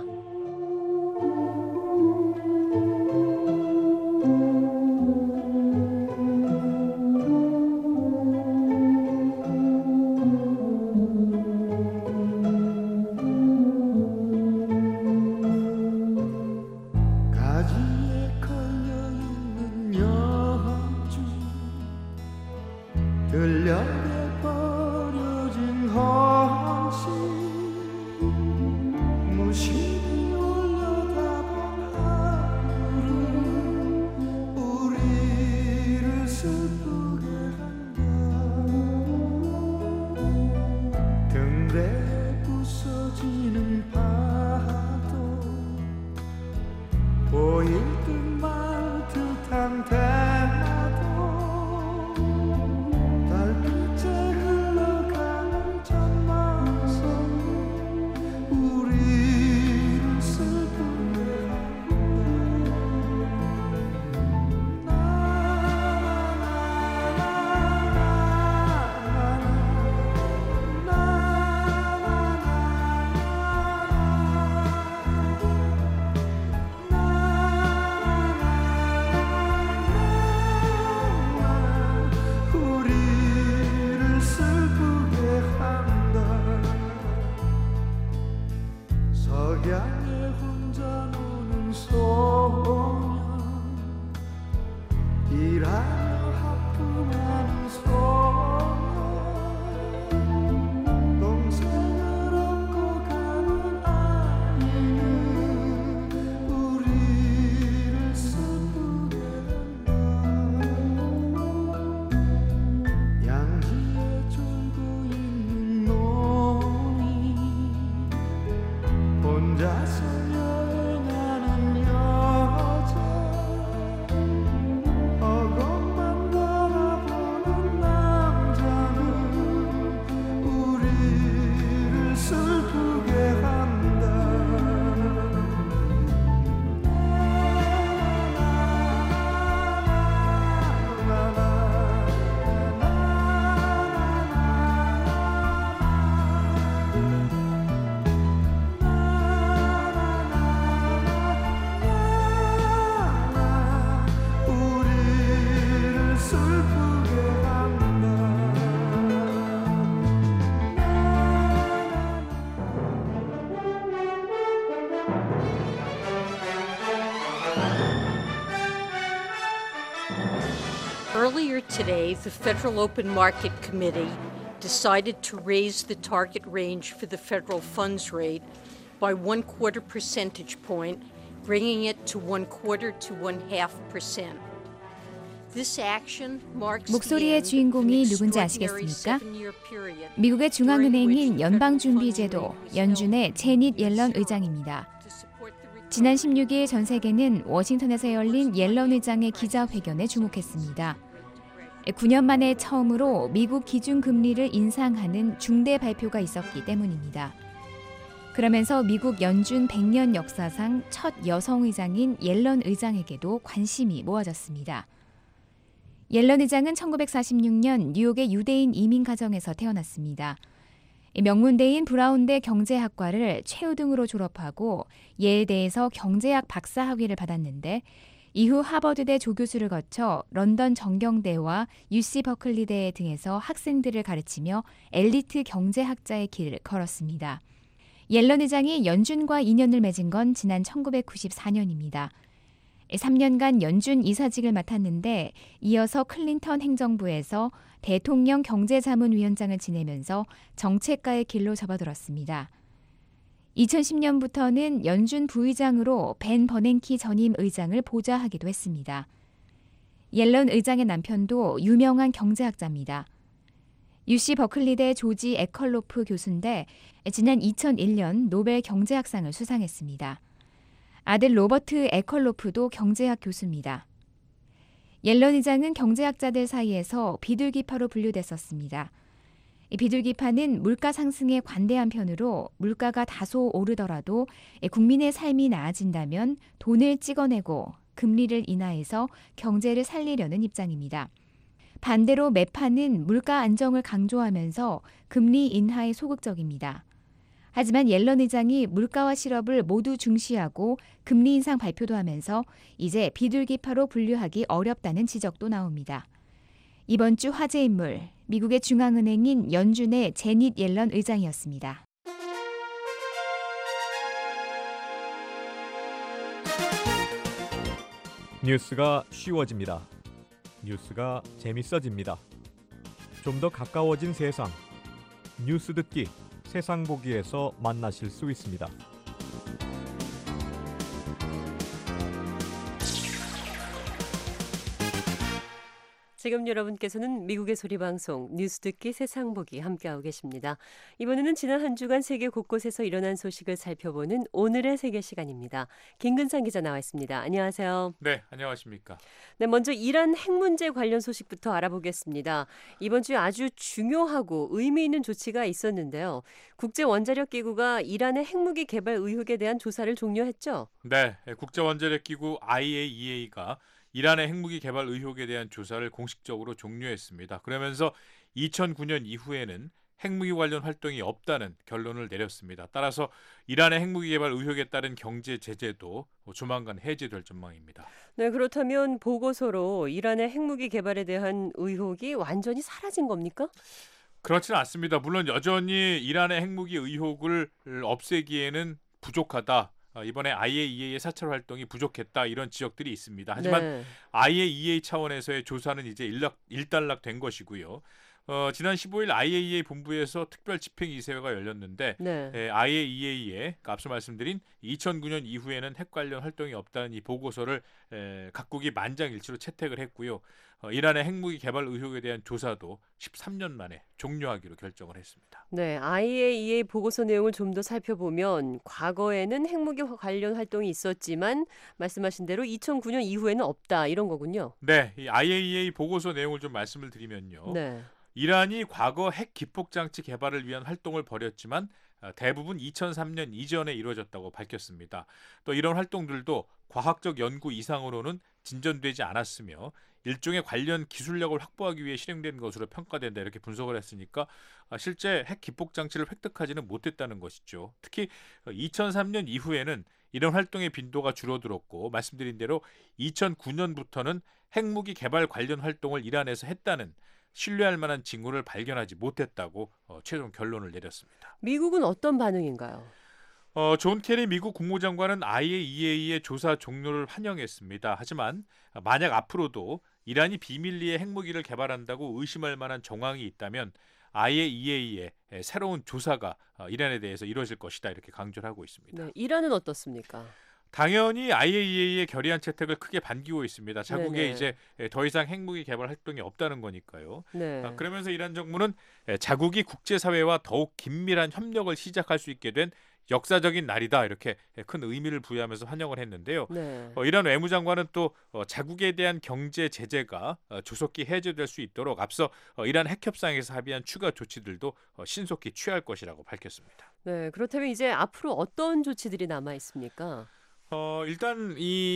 들려버려진 헌신 무심히 올려다본 하늘은 우리를 슬프게 한다. 등대 부서지는 파도 보일 듯 말 듯한 대마도 달빛에 Earlier today, the Federal Open Market Committee decided to raise the target range for the federal funds rate by one quarter percentage point, bringing it to one quarter to one half percent. 목소리의 주인공이 누군지 아시겠습니까? 미국의 중앙은행인 연방준비제도 연준의 제닛 옐런 의장입니다. 지난 십육 일 전 세계는 워싱턴에서 열린 옐런 의장의 기자회견에 주목했습니다. 구 년 만에 처음으로 미국 기준금리를 인상하는 중대 발표가 있었기 때문입니다. 그러면서 미국 연준 백 년 역사상 첫 여성 의장인 옐런 의장에게도 관심이 모아졌습니다. 옐런 의장은 천구백사십육 년 뉴욕의 유대인 이민 가정에서 태어났습니다. 명문대인 브라운대 경제학과를 최우등으로 졸업하고 예대에서 경제학 박사학위를 받았는데 이후 하버드대 조교수를 거쳐 런던 정경대와 유씨 버클리대 등에서 학생들을 가르치며 엘리트 경제학자의 길을 걸었습니다. 옐런 의장이 연준과 인연을 맺은 건 지난 천구백구십사 년입니다. 삼 년간 연준 이사직을 맡았는데 이어서 클린턴 행정부에서 대통령 경제자문위원장을 지내면서 정책가의 길로 접어들었습니다. 이천십 년부터는 연준 부의장으로 벤 버냉키 전임 의장을 보좌하기도 했습니다. 옐런 의장의 남편도 유명한 경제학자입니다. 유씨 버클리대 조지 에컬로프 교수인데 지난 이천일 년 노벨 경제학상을 수상했습니다. 아들 로버트 에컬로프도 경제학 교수입니다. 옐런 의장은 경제학자들 사이에서 비둘기파로 분류됐었습니다. 이 비둘기파는 물가 상승에 관대한 편으로 물가가 다소 오르더라도 국민의 삶이 나아진다면 돈을 찍어내고 금리를 인하해서 경제를 살리려는 입장입니다. 반대로 매파는 물가 안정을 강조하면서 금리 인하에 소극적입니다. 하지만 옐런 의장이 물가와 실업을 모두 중시하고 금리 인상 발표도 하면서 이제 비둘기파로 분류하기 어렵다는 지적도 나옵니다. 이번 주 화제 인물, 미국의 중앙은행인 연준의 제닛 옐런 의장이었습니다. 뉴스가 쉬워집니다. 뉴스가 재밌어집니다. 좀 더 가까워진 세상, 뉴스 듣기 세상 보기에서 만나실 수 있습니다. 지금 여러분께서는 미국의 소리 방송 뉴스 듣기 세상 보기 함께하고 계십니다. 이번에는 지난 한 주간 세계 곳곳에서 일어난 소식을 살펴보는 오늘의 세계 시간입니다. 김근상 기자 나와 있습니다. 안녕하세요. 네, 안녕하십니까. 네, 먼저 이란 핵 문제 관련 소식부터 알아보겠습니다. 이번 주에 아주 중요하고 의미 있는 조치가 있었는데요. 국제원자력기구가 이란의 핵무기 개발 의혹에 대한 조사를 종료했죠? 네, 국제원자력기구 아이에이이에이가 이란의 핵무기 개발 의혹에 대한 조사를 공식적으로 종료했습니다. 그러면서 이천구 년 이후에는 핵무기 관련 활동이 없다는 결론을 내렸습니다. 따라서 이란의 핵무기 개발 의혹에 따른 경제 제재도 조만간 해제될 전망입니다. 네, 그렇다면 보고서로 이란의 핵무기 개발에 대한 의혹이 완전히 사라진 겁니까? 그렇지는 않습니다. 물론 여전히 이란의 핵무기 의혹을 없애기에는 부족하다. 이번에 아이에이이에이의 사찰 활동이 부족했다 이런 지적들이 있습니다. 하지만 네. 아이에이이에이 차원에서의 조사는 이제 일락, 일단락된 것이고요. 어, 지난 십오 일 아이에이이에이 본부에서 특별 집행이사회가 열렸는데 네. 에, 아이에이이에이의 그러니까 앞서 말씀드린 이천구 년 이후에는 핵 관련 활동이 없다는 이 보고서를 에, 각국이 만장일치로 채택을 했고요. 어, 이란의 핵무기 개발 의혹에 대한 조사도 십삼 년 만에 종료하기로 결정을 했습니다. 네, 아이에이이에이 보고서 내용을 좀 더 살펴보면 과거에는 핵무기 관련 활동이 있었지만 말씀하신 대로 이천구 년 이후에는 없다 이런 거군요. 네, 이 아이에이이에이 보고서 내용을 좀 말씀을 드리면요. 네. 이란이 과거 핵 기폭장치 개발을 위한 활동을 벌였지만 대부분 이천삼 년 이전에 이루어졌다고 밝혔습니다. 또 이런 활동들도 과학적 연구 이상으로는 진전되지 않았으며 일종의 관련 기술력을 확보하기 위해 실행된 것으로 평가된다 이렇게 분석을 했으니까 실제 핵 기폭장치를 획득하지는 못했다는 것이죠. 특히 이천삼 년 이후에는 이런 활동의 빈도가 줄어들었고 말씀드린 대로 이천구 년부터는 핵무기 개발 관련 활동을 이란에서 했다는 신뢰할 만한 징후를 발견하지 못했다고 어, 최종 결론을 내렸습니다. 미국은 어떤 반응인가요? 어, 존 케리 미국 국무장관은 아이에이이에이의 조사 종료를 환영했습니다. 하지만 만약 앞으로도 이란이 비밀리에 핵무기를 개발한다고 의심할 만한 정황이 있다면 아이에이이에이의 새로운 조사가 이란에 대해서 이루어질 것이다 이렇게 강조를 하고 있습니다. 네, 이란은 어떻습니까? 당연히 아이에이이에이의 결의안 채택을 크게 반기고 있습니다. 자국에 네네. 이제 더 이상 핵무기 개발 활동이 없다는 거니까요. 네. 아, 그러면서 이란 정부는 자국이 국제사회와 더욱 긴밀한 협력을 시작할 수 있게 된 역사적인 날이다 이렇게 큰 의미를 부여하면서 환영을 했는데요. 네. 어, 이란 외무장관은 또 어, 자국에 대한 경제 제재가 어, 조속히 해제될 수 있도록 앞서 어, 이란 핵협상에서 합의한 추가 조치들도 어, 신속히 취할 것이라고 밝혔습니다. 네, 그렇다면 이제 앞으로 어떤 조치들이 남아 있습니까? 어, 일단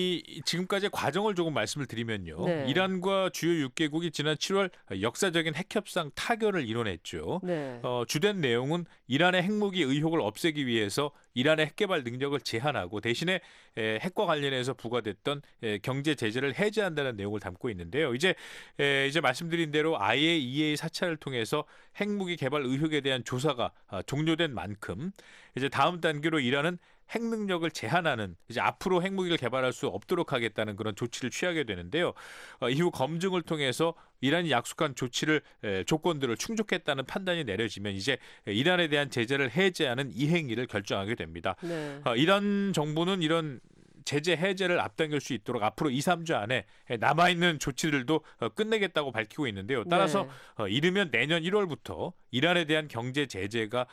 이 지금까지의 과정을 조금 말씀을 드리면요. 네. 이란과 주요 육 개국이 지난 칠월 역사적인 핵협상 타결을 이뤄냈죠. 네. 어, 주된 내용은 이란의 핵무기 의혹을 없애기 위해서 이란의 핵개발 능력을 제한하고 대신에 에, 핵과 관련해서 부과됐던 에, 경제 제재를 해제한다는 내용을 담고 있는데요. 이제 에, 이제 말씀드린 대로 아이에이이에이 사찰을 통해서 핵무기 개발 의혹에 대한 조사가 아, 종료된 만큼 이제 다음 단계로 이란은 핵 능력을 제한하는 이제 앞으로 핵무기를 개발할 수 없도록 하겠다는 그런 조치를 취하게 되는데요. 어, 이후 검증을 통해서 이란이 약속한 조치를 에, 조건들을 충족했다는 판단이 내려지면 이제 이란에 대한 제재를 해제하는 이 행위를 결정하게 됩니다. 네. 어, 이란 정부는 이런 제재 해제를 앞당길 수 있도록 앞으로 이, 삼 주 안에 남아있는 조치들도 끝내겠다고 밝히고 있는데요. 따라서 네. 이르면 내년 일월부터 이란에 대한 경제 제재가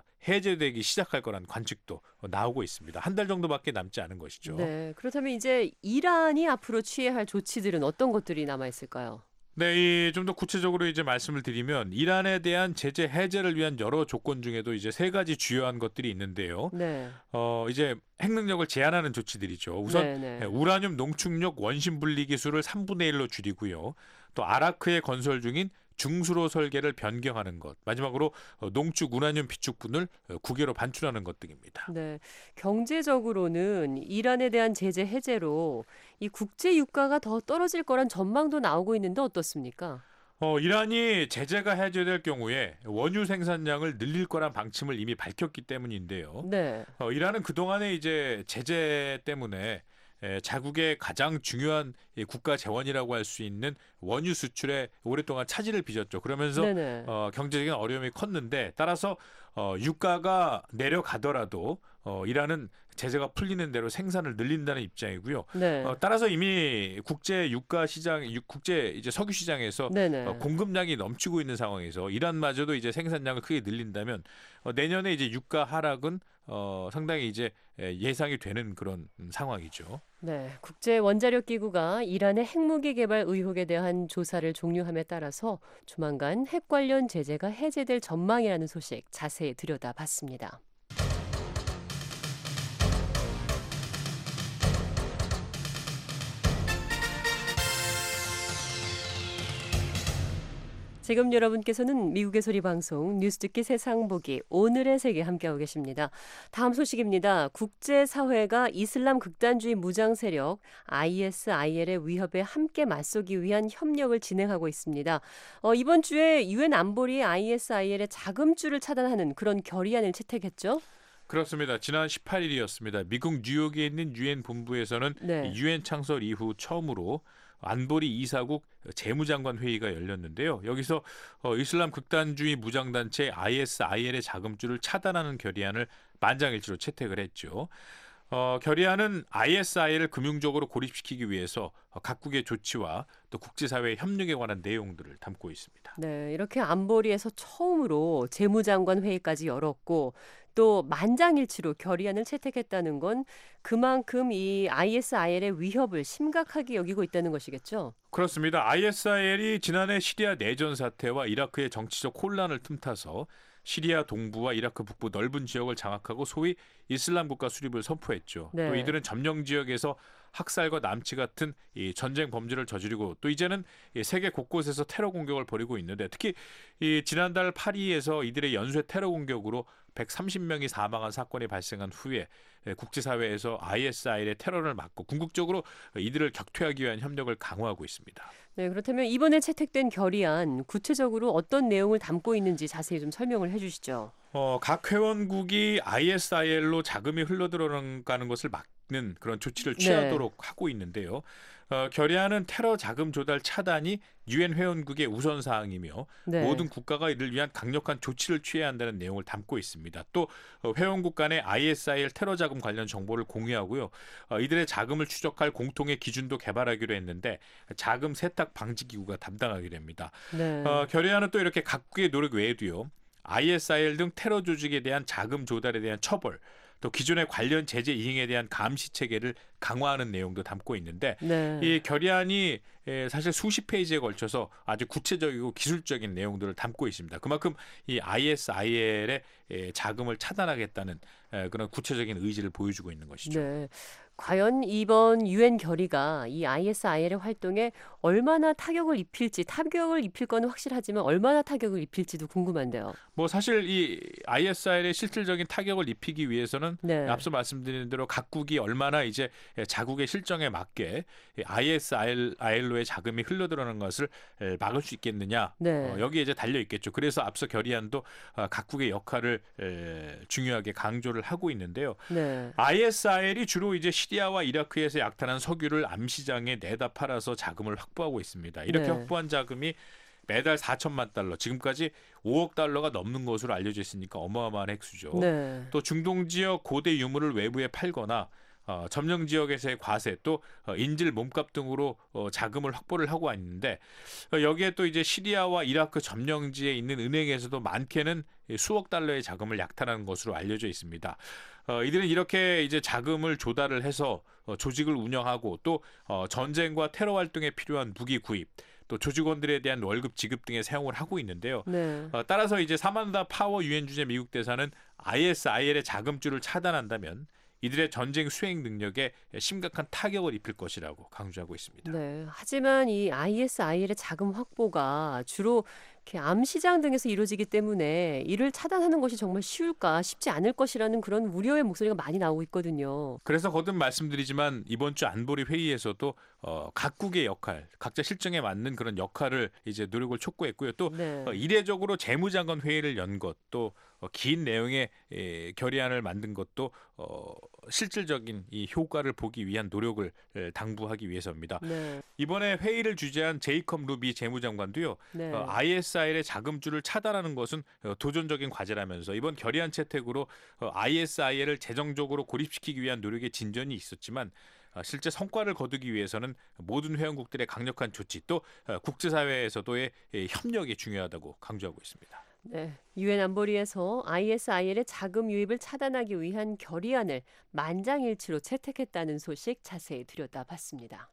해제되기 시작할 거라는 관측도 나오고 있습니다. 한 달 정도밖에 남지 않은 것이죠. 네, 그렇다면 이제 이란이 앞으로 취해야 할 조치들은 어떤 것들이 남아 있을까요? 네, 좀 더 구체적으로 이제 말씀을 드리면 이란에 대한 제재 해제를 위한 여러 조건 중에도 이제 세 가지 주요한 것들이 있는데요. 네. 어, 이제 핵 능력을 제한하는 조치들이죠. 우선 네, 네. 우라늄 농축력 원심 분리 기술을 삼분의 일로 줄이고요. 또 아라크에 건설 중인 중수로 설계를 변경하는 것. 마지막으로 농축 우라늄 비축분을 국외로 반출하는 것 등입니다. 네, 경제적으로는 이란에 대한 제재 해제로 이 국제 유가가 더 떨어질 거란 전망도 나오고 있는데 어떻습니까? 어, 이란이 제재가 해제될 경우에 원유 생산량을 늘릴 거란 방침을 이미 밝혔기 때문인데요. 네. 어, 이란은 그동안에 이제 제재 때문에 에, 자국의 가장 중요한 국가 재원이라고 할 수 있는 원유 수출에 오랫동안 차질을 빚었죠. 그러면서 어, 경제적인 어려움이 컸는데 따라서 어, 유가가 내려가더라도 어, 이란은 제재가 풀리는 대로 생산을 늘린다는 입장이고요. 네. 어, 따라서 이미 국제 유가 시장, 국제 이제 석유 시장에서 어, 공급량이 넘치고 있는 상황에서 이란마저도 이제 생산량을 크게 늘린다면 어, 내년에 이제 유가 하락은 어, 상당히 이제 예상이 되는 그런 상황이죠. 네, 국제 원자력 기구가 이란의 핵무기 개발 의혹에 대한 조사를 종료함에 따라서 조만간 핵 관련 제재가 해제될 전망이라는 소식 자세히 들여다봤습니다. 지금 여러분께서는 미국의 소리 방송 뉴스 듣기 세상 보기 오늘의 세계 함께하고 계십니다. 다음 소식입니다. 국제사회가 이슬람 극단주의 무장 세력 아이에스아이엘의 위협에 함께 맞서기 위한 협력을 진행하고 있습니다. 어, 이번 주에 유엔 안보리 아이에스아이엘의 자금줄을 차단하는 그런 결의안을 채택했죠? 그렇습니다. 지난 십팔 일이었습니다. 미국 뉴욕에 있는 유엔 본부에서는 네. 유엔 창설 이후 처음으로 안보리 이사국 재무장관 회의가 열렸는데요. 여기서 어, 이슬람 극단주의 무장단체 아이에스아이엘의 자금줄을 차단하는 결의안을 만장일치로 채택을 했죠. 어, 결의안은 아이에스아이엘을 금융적으로 고립시키기 위해서 각국의 조치와 또 국제사회의 협력에 관한 내용들을 담고 있습니다. 네, 이렇게 안보리에서 처음으로 재무장관 회의까지 열었고 또 만장일치로 결의안을 채택했다는 건 그만큼 이 아이에스아이엘의 위협을 심각하게 여기고 있다는 것이겠죠? 그렇습니다. 아이에스아이엘이 지난해 시리아 내전 사태와 이라크의 정치적 혼란을 틈타서 시리아 동부와 이라크 북부 넓은 지역을 장악하고 소위 이슬람 국가 수립을 선포했죠. 네. 또 이들은 점령 지역에서 학살과 남치 같은 이 전쟁 범죄를 저지르고 또 이제는 이 세계 곳곳에서 테러 공격을 벌이고 있는데 특히 이 지난달 파리에서 이들의 연쇄 테러 공격으로 백삼십 명이 사망한 사건이 발생한 후에 국제사회에서 아이에스아이엘의 테러를 막고 궁극적으로 이들을 격퇴하기 위한 협력을 강화하고 있습니다. 네, 그렇다면 이번에 채택된 결의안 구체적으로 어떤 내용을 담고 있는지 자세히 좀 설명을 해주시죠. 어, 각 회원국이 아이에스아이엘로 자금이 흘러들어가는 것을 막는 그런 조치를 취하도록 네. 하고 있는데요. 어, 결의안은 테러 자금 조달 차단이 유엔 회원국의 우선 사항이며 네. 모든 국가가 이를 위한 강력한 조치를 취해야 한다는 내용을 담고 있습니다. 또 어, 회원국 간의 아이에스아이엘 테러 자금 관련 정보를 공유하고요. 어, 이들의 자금을 추적할 공통의 기준도 개발하기로 했는데 자금 세탁 방지 기구가 담당하기로 합니다. 네. 어, 결의안은 또 이렇게 각국의 노력 외에도요. 아이에스아이엘 등 테러 조직에 대한 자금 조달에 대한 처벌, 또 기존의 관련 제재 이행에 대한 감시 체계를 강화하는 내용도 담고 있는데 네. 이 결의안이 사실 수십 페이지에 걸쳐서 아주 구체적이고 기술적인 내용들을 담고 있습니다. 그만큼 이 아이에스아이엘의 자금을 차단하겠다는 그런 구체적인 의지를 보여주고 있는 것이죠. 네. 과연 이번 유엔 결의가 이 아이에스아이엘의 활동에 얼마나 타격을 입힐지, 타격을 입힐 건 확실하지만 얼마나 타격을 입힐지도 궁금한데요. 뭐 사실 이 아이에스아이엘의 실질적인 타격을 입히기 위해서는 네. 앞서 말씀드린 대로 각국이 얼마나 이제 자국의 실정에 맞게 아이에스아이엘로의 자금이 흘러들어가는 것을 막을 수 있겠느냐. 네. 어, 여기에 이제 달려 있겠죠. 그래서 앞서 결의안도 각국의 역할을 중요하게 강조를 하고 있는데요. 네. 아이에스아이엘이 주로 이제 시리아와 이라크에서 약탈한 석유를 암시장에 내다 팔아서 자금을 확보하고 있습니다. 이렇게 네. 확보한 자금이 매달 사천만 달러, 지금까지 오억 달러가 넘는 것으로 알려져 있으니까 어마어마한 액수죠. 네. 또 중동 지역 고대 유물을 외부에 팔거나 어, 점령 지역에서의 과세, 또 어, 인질 몸값 등으로 어, 자금을 확보를 하고 있는데 어, 여기에 또 이제 시리아와 이라크 점령지에 있는 은행에서도 많게는 수억 달러의 자금을 약탈하는 것으로 알려져 있습니다. 어, 이들은 이렇게 이제 자금을 조달을 해서 어, 조직을 운영하고 또 어, 전쟁과 테러 활동에 필요한 무기 구입, 또 조직원들에 대한 월급 지급 등에 사용을 하고 있는데요. 네. 어, 따라서 이제 사만다 파워 유엔 주재 미국 대사는 아이에스아이엘의 자금줄을 차단한다면 이들의 전쟁 수행 능력에 심각한 타격을 입힐 것이라고 강조하고 있습니다. 네, 하지만 이 아이에스아이엘의 자금 확보가 주로 이렇게 암시장 등에서 이루어지기 때문에 이를 차단하는 것이 정말 쉬울까, 쉽지 않을 것이라는 그런 우려의 목소리가 많이 나오고 있거든요. 그래서 거듭 말씀드리지만 이번 주 안보리 회의에서도 어, 각국의 역할, 각자 실정에 맞는 그런 역할을 이제 노력을 촉구했고요. 또 네. 어, 이례적으로 재무장관 회의를 연 것, 또 어, 긴 내용의 에, 결의안을 만든 것도 어, 실질적인 이 효과를 보기 위한 노력을 에, 당부하기 위해서입니다. 네. 이번에 회의를 주재한 제이컵 루비 재무장관도요. 네. 어, 아이에스아이엘의 자금줄을 차단하는 것은 어, 도전적인 과제라면서 이번 결의안 채택으로 어, 아이에스아이엘을 재정적으로 고립시키기 위한 노력에 진전이 있었지만 어, 실제 성과를 거두기 위해서는 모든 회원국들의 강력한 조치 또 어, 국제사회에서도의 에, 협력이 중요하다고 강조하고 있습니다. 네, 유엔 안보리에서 아이에스아이엘의 자금 유입을 차단하기 위한 결의안을 만장일치로 채택했다는 소식 자세히 들여다봤습니다.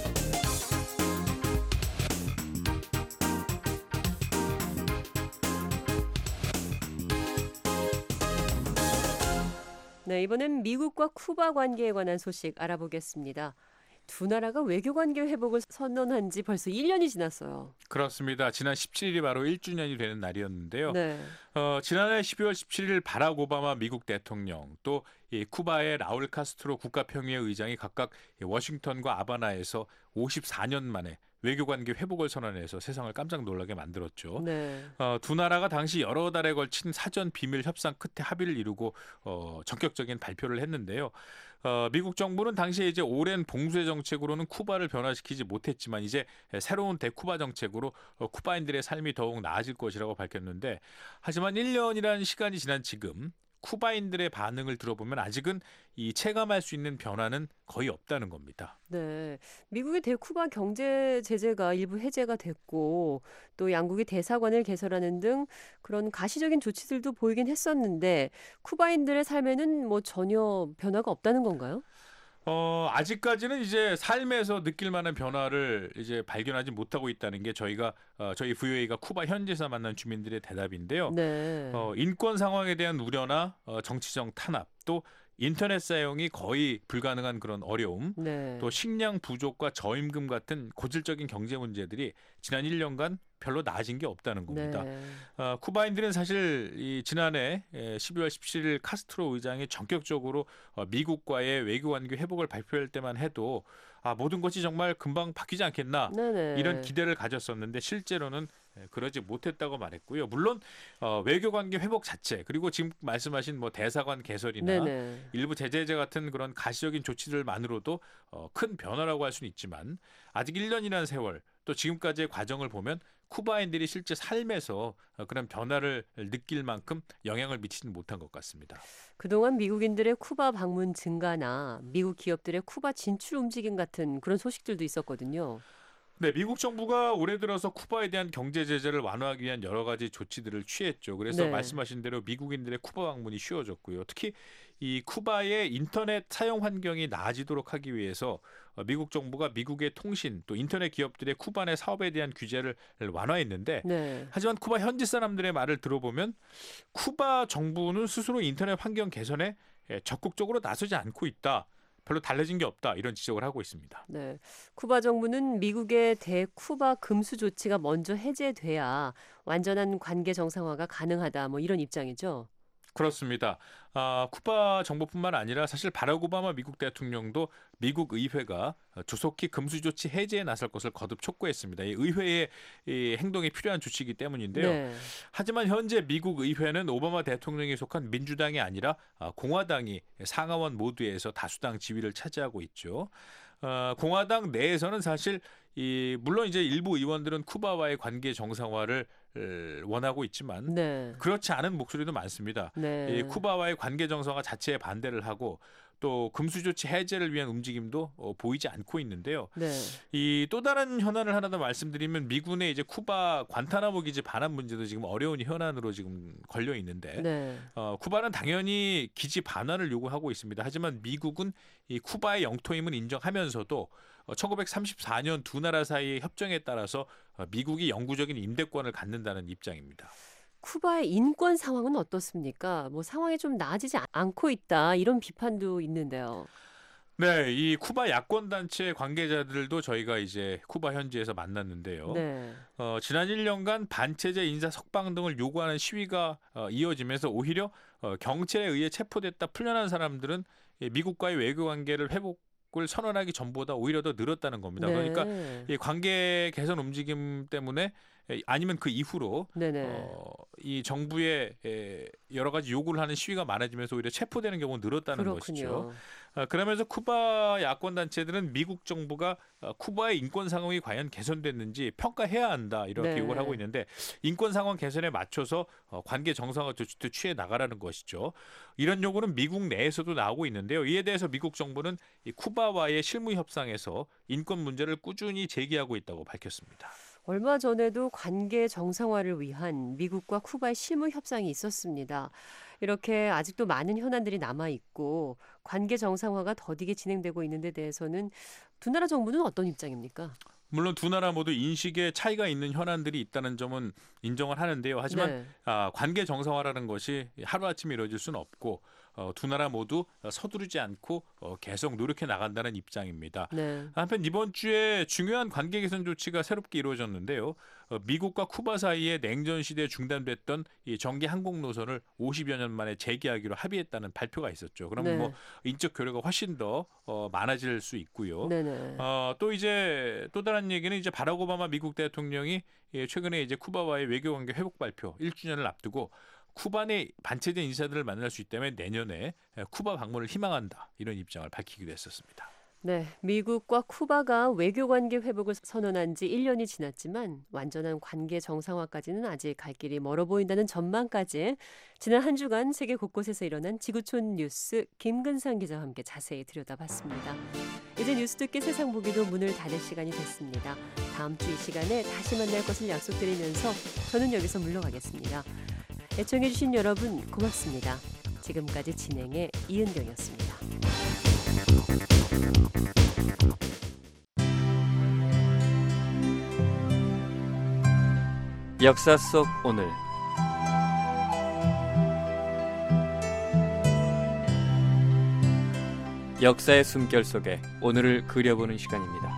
네, 이번엔 미국과 쿠바 관계에 관한 소식 알아보겠습니다. 두 나라가 외교관계 회복을 선언한 지 벌써 일 년이 지났어요. 그렇습니다. 지난 십칠일이 바로 일 주년이 되는 날이었는데요. 네. 어, 지난해 십이월 십칠일 바락 오바마 미국 대통령 또 이 쿠바의 라울 카스트로 국가평의회 의장이 각각 워싱턴과 아바나에서 오십사 년 만에 외교관계 회복을 선언해서 세상을 깜짝 놀라게 만들었죠. 네. 어, 두 나라가 당시 여러 달에 걸친 사전 비밀 협상 끝에 합의를 이루고 어, 전격적인 발표를 했는데요. 어, 미국 정부는 당시에 이제 오랜 봉쇄 정책으로는 쿠바를 변화시키지 못했지만 이제 새로운 대쿠바 정책으로 어, 쿠바인들의 삶이 더욱 나아질 것이라고 밝혔는데 하지만 일 년이라는 시간이 지난 지금 쿠바인들의 반응을 들어보면 아직은 이 체감할 수 있는 변화는 거의 없다는 겁니다. 네, 미국의 대쿠바 경제 제재가 일부 해제가 됐고 또 양국이 대사관을 개설하는 등 그런 가시적인 조치들도 보이긴 했었는데 쿠바인들의 삶에는 뭐 전혀 변화가 없다는 건가요? 어, 아직까지는 이제 삶에서 느낄 만한 변화를 이제 발견하지 못하고 있다는 게 저희가 어, 저희 브이오에이가 쿠바 현지에서 만난 주민들의 대답인데요. 네. 어, 인권 상황에 대한 우려나 어, 정치적 탄압 또 인터넷 사용이 거의 불가능한 그런 어려움, 네. 또 식량 부족과 저임금 같은 고질적인 경제 문제들이 지난 일 년간 별로 나아진 게 없다는 겁니다. 네. 어, 쿠바인들은 사실 이 지난해 십이월 십칠일 카스트로 의장이 전격적으로 어, 미국과의 외교관계 회복을 발표할 때만 해도 아, 모든 것이 정말 금방 바뀌지 않겠나 네네. 이런 기대를 가졌었는데 실제로는 그러지 못했다고 말했고요. 물론 어, 외교관계 회복 자체 그리고 지금 말씀하신 뭐 대사관 개설이나 네네. 일부 제재제 같은 그런 가시적인 조치들만으로도 어, 큰 변화라고 할 수는 있지만 아직 일 년이라는 세월 또 지금까지의 과정을 보면 쿠바인들이 실제 삶에서 그런 변화를 느낄 만큼 영향을 미치지 못한 것 같습니다. 그동안 미국인들의 쿠바 방문 증가나 미국 기업들의 쿠바 진출 움직임 같은 그런 소식들도 있었거든요. 네, 미국 정부가 올해 들어서 쿠바에 대한 경제 제재를 완화하기 위한 여러 가지 조치들을 취했죠. 그래서 네. 말씀하신 대로 미국인들의 쿠바 방문이 쉬워졌고요. 특히 이 쿠바의 인터넷 사용 환경이 나아지도록 하기 위해서 미국 정부가 미국의 통신 또 인터넷 기업들의 쿠바 내 사업에 대한 규제를 완화했는데 네. 하지만 쿠바 현지 사람들의 말을 들어보면 쿠바 정부는 스스로 인터넷 환경 개선에 적극적으로 나서지 않고 있다. 별로 달라진 게 없다 이런 지적을 하고 있습니다. 네, 쿠바 정부는 미국의 대쿠바 금수 조치가 먼저 해제돼야 완전한 관계 정상화가 가능하다 뭐 이런 입장이죠. 그렇습니다. 아, 쿠바 정부뿐만 아니라 사실 바락 오바마 미국 대통령도 미국 의회가 조속히 금수 조치 해제에 나설 것을 거듭 촉구했습니다. 이 의회의 이 행동이 필요한 조치이기 때문인데요. 네. 하지만 현재 미국 의회는 오바마 대통령이 속한 민주당이 아니라 공화당이 상하원 모두에서 다수당 지위를 차지하고 있죠. 어, 공화당 내에서는 사실 이 물론 이제 일부 의원들은 쿠바와의 관계 정상화를 원하고 있지만 네. 그렇지 않은 목소리도 많습니다. 네. 이 쿠바와의 관계 정상화 자체에 반대를 하고 또 금수 조치 해제를 위한 움직임도 어, 보이지 않고 있는데요. 네. 이 또 다른 현안을 하나 더 말씀드리면 미군의 이제 쿠바 관타나모 기지 반환 문제도 지금 어려운 현안으로 지금 걸려 있는데 네. 어, 쿠바는 당연히 기지 반환을 요구하고 있습니다. 하지만 미국은 이 쿠바의 영토임을 인정하면서도 어, 천구백삼십사 년 두 나라 사이의 협정에 따라서 어, 미국이 영구적인 임대권을 갖는다는 입장입니다. 쿠바의 인권 상황은 어떻습니까? 뭐 상황이 좀 나아지지 않고 있다 이런 비판도 있는데요. 네, 이 쿠바 야권 단체 관계자들도 저희가 이제 쿠바 현지에서 만났는데요. 네. 어, 지난 일 년간 반체제 인사 석방 등을 요구하는 시위가 어, 이어지면서 오히려 어, 경찰에 의해 체포됐다 풀려난 사람들은 미국과의 외교 관계를 회복 을 선언하기 전보다 오히려 더 늘었다는 겁니다. 네. 그러니까 이 관계 개선 움직임 때문에 아니면 그 이후로 어, 이 정부의 여러 가지 요구를 하는 시위가 많아지면서 오히려 체포되는 경우가 늘었다는 그렇군요. 것이죠. 그러면서 쿠바 야권 단체들은 미국 정부가 쿠바의 인권 상황이 과연 개선됐는지 평가해야 한다 이렇게 네. 요구를 하고 있는데 인권 상황 개선에 맞춰서 관계 정상화 조치도 취해 나가라는 것이죠. 이런 요구는 미국 내에서도 나오고 있는데요. 이에 대해서 미국 정부는 이 쿠바와의 실무 협상에서 인권 문제를 꾸준히 제기하고 있다고 밝혔습니다. 얼마 전에도 관계 정상화를 위한 미국과 쿠바의 실무 협상이 있었습니다. 이렇게 아직도 많은 현안들이 남아있고 관계 정상화가 더디게 진행되고 있는 데 대해서는 두 나라 정부는 어떤 입장입니까? 물론 두 나라 모두 인식에 차이가 있는 현안들이 있다는 점은 인정을 하는데요. 하지만 네. 아, 관계 정상화라는 것이 하루아침에 이루어질 수는 없고 어, 두 나라 모두 서두르지 않고 어, 계속 노력해 나간다는 입장입니다. 네. 한편 이번 주에 중요한 관계 개선 조치가 새롭게 이루어졌는데요. 어, 미국과 쿠바 사이에 냉전 시대에 중단됐던 이 정기 항공 노선을 오십여 년 만에 재개하기로 합의했다는 발표가 있었죠. 그러면 네. 뭐 인적 교류가 훨씬 더 어, 많아질 수 있고요. 어, 또 이제 또 다른 얘기는 이제 바락 오바마 미국 대통령이 예, 최근에 이제 쿠바와의 외교 관계 회복 발표 일 주년을 앞두고 쿠바 내 반체제 인사들을 만날 수 있다면 내년에 쿠바 방문을 희망한다 이런 입장을 밝히기도 했었습니다. 네, 미국과 쿠바가 외교관계 회복을 선언한 지 일 년이 지났지만 완전한 관계 정상화까지는 아직 갈 길이 멀어 보인다는 전망까지 지난 한 주간 세계 곳곳에서 일어난 지구촌 뉴스 김근상 기자와 함께 자세히 들여다봤습니다. 이제 뉴스 듣기 세상 보기도 문을 닫을 시간이 됐습니다. 다음 주 이 시간에 다시 만날 것을 약속드리면서 저는 여기서 물러가겠습니다. 애청해주신 여러분 고맙습니다. 지금까지 진행의 이은경이었습니다. 역사 속 오늘 역사의 숨결 속에 오늘을 그려보는 시간입니다.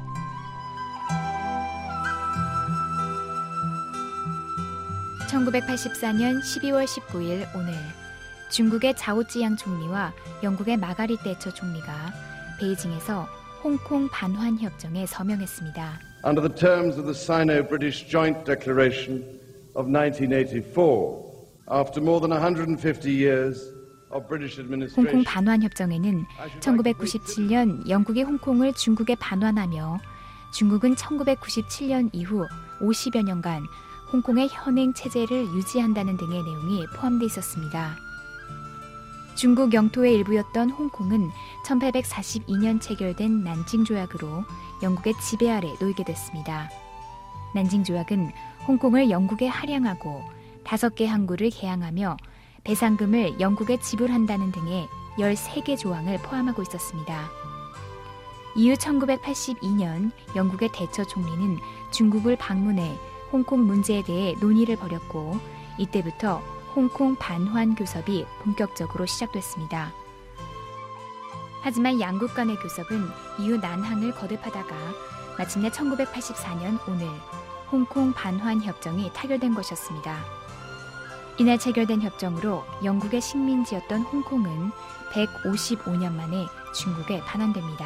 천구백팔십사 년 십이월 십구일 오늘 중국의 자오찌양 총리와 영국의 마가릿 대처 총리가 베이징에서 홍콩 반환 협정에 서명했습니다. under the terms of the Sino-British Joint Declaration of nineteen eighty-four, after more than one hundred fifty years of British administration. 홍콩 반환 협정에는 천구백구십칠 년 영국이 홍콩을 중국에 반환하며 중국은 천구백구십칠 년 이후 오십여 년간 홍콩의 현행 체제를 유지한다는 등의 내용이 포함되어 있었습니다. 중국 영토의 일부였던 홍콩은 천팔백사십이 년 체결된 난징 조약으로 영국의 지배 아래 놓이게 됐습니다. 난징 조약은 홍콩을 영국에 할양하고 다섯 개 항구를 개항하며 배상금을 영국에 지불한다는 등의 열세 개 조항을 포함하고 있었습니다. 이후 천구백팔십이 년 영국의 대처 총리는 중국을 방문해 홍콩 문제에 대해 논의를 벌였고 이때부터 홍콩 반환 교섭이 본격적으로 시작됐습니다. 하지만 양국 간의 교섭은 이후 난항을 거듭하다가 마침내 천구백팔십사 년 오늘 홍콩 반환 협정이 타결된 것이었습니다. 이날 체결된 협정으로 영국의 식민지였던 홍콩은 백오십오 년 만에 중국에 반환됩니다.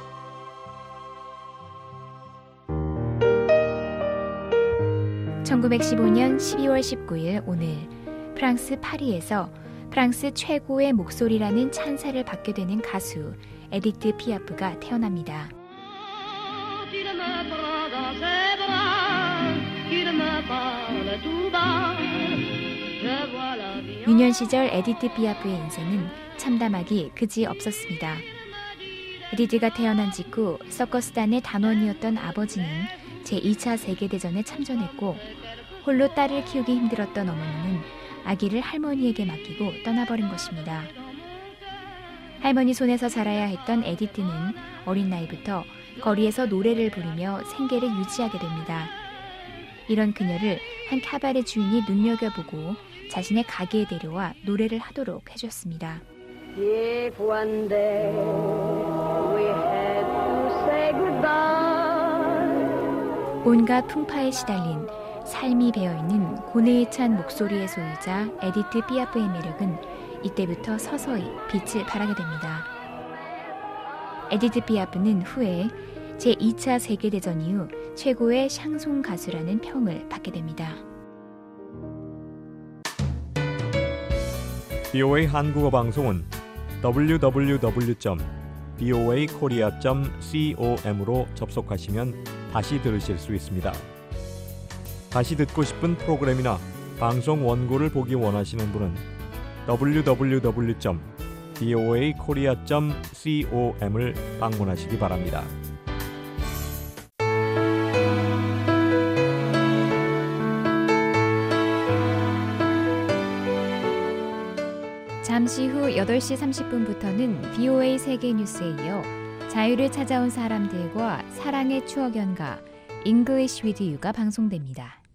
천구백십오 년 십이월 십구일 오늘 프랑스 파리에서 프랑스 최고의 목소리라는 찬사를 받게 되는 가수 에디트 피아프가 태어납니다. 유년 시절 에디트 피아프의 인생은 참담하기 그지 없었습니다. 에디트가 태어난 직후 서커스단의 단원이었던 아버지는 제이 차 세계대전에 참전했고 홀로 딸을 키우기 힘들었던 어머니는 아기를 할머니에게 맡기고 떠나버린 것입니다. 할머니 손에서 자라야 했던 에디트는 어린 나이부터 거리에서 노래를 부르며 생계를 유지하게 됩니다. 이런 그녀를 한 카바레 주인이 눈여겨보고 자신의 가게에 데려와 노래를 하도록 해줬습니다. If one day we had to say goodbye. 온갖 풍파에 시달린 삶이 배어있는 고뇌에 찬 목소리의 소유자 에디트 피아프의 매력은 이때부터 서서히 빛을 발하게 됩니다. 에디트 피아프는 후에 제이 차 세계대전 이후 최고의 샹송 가수라는 평을 받게 됩니다. 비오에이 한국어 방송은 더블유 더블유 더블유 점 비오에이 코리아 점 com으로 접속하시면 다시 들으실 수 있습니다. 다시 듣고 싶은 프로그램이나 방송 원고를 보기 원하시는 분은 더블유 더블유 더블유 점 비오에이 코리아 점 com을 방문하시기 바랍니다. 잠시 후 여덟 시 삼십 분부터는 비오에이 세계 뉴스에 이어 자유를 찾아온 사람들과 사랑의 추억 연가 English with You가 방송됩니다.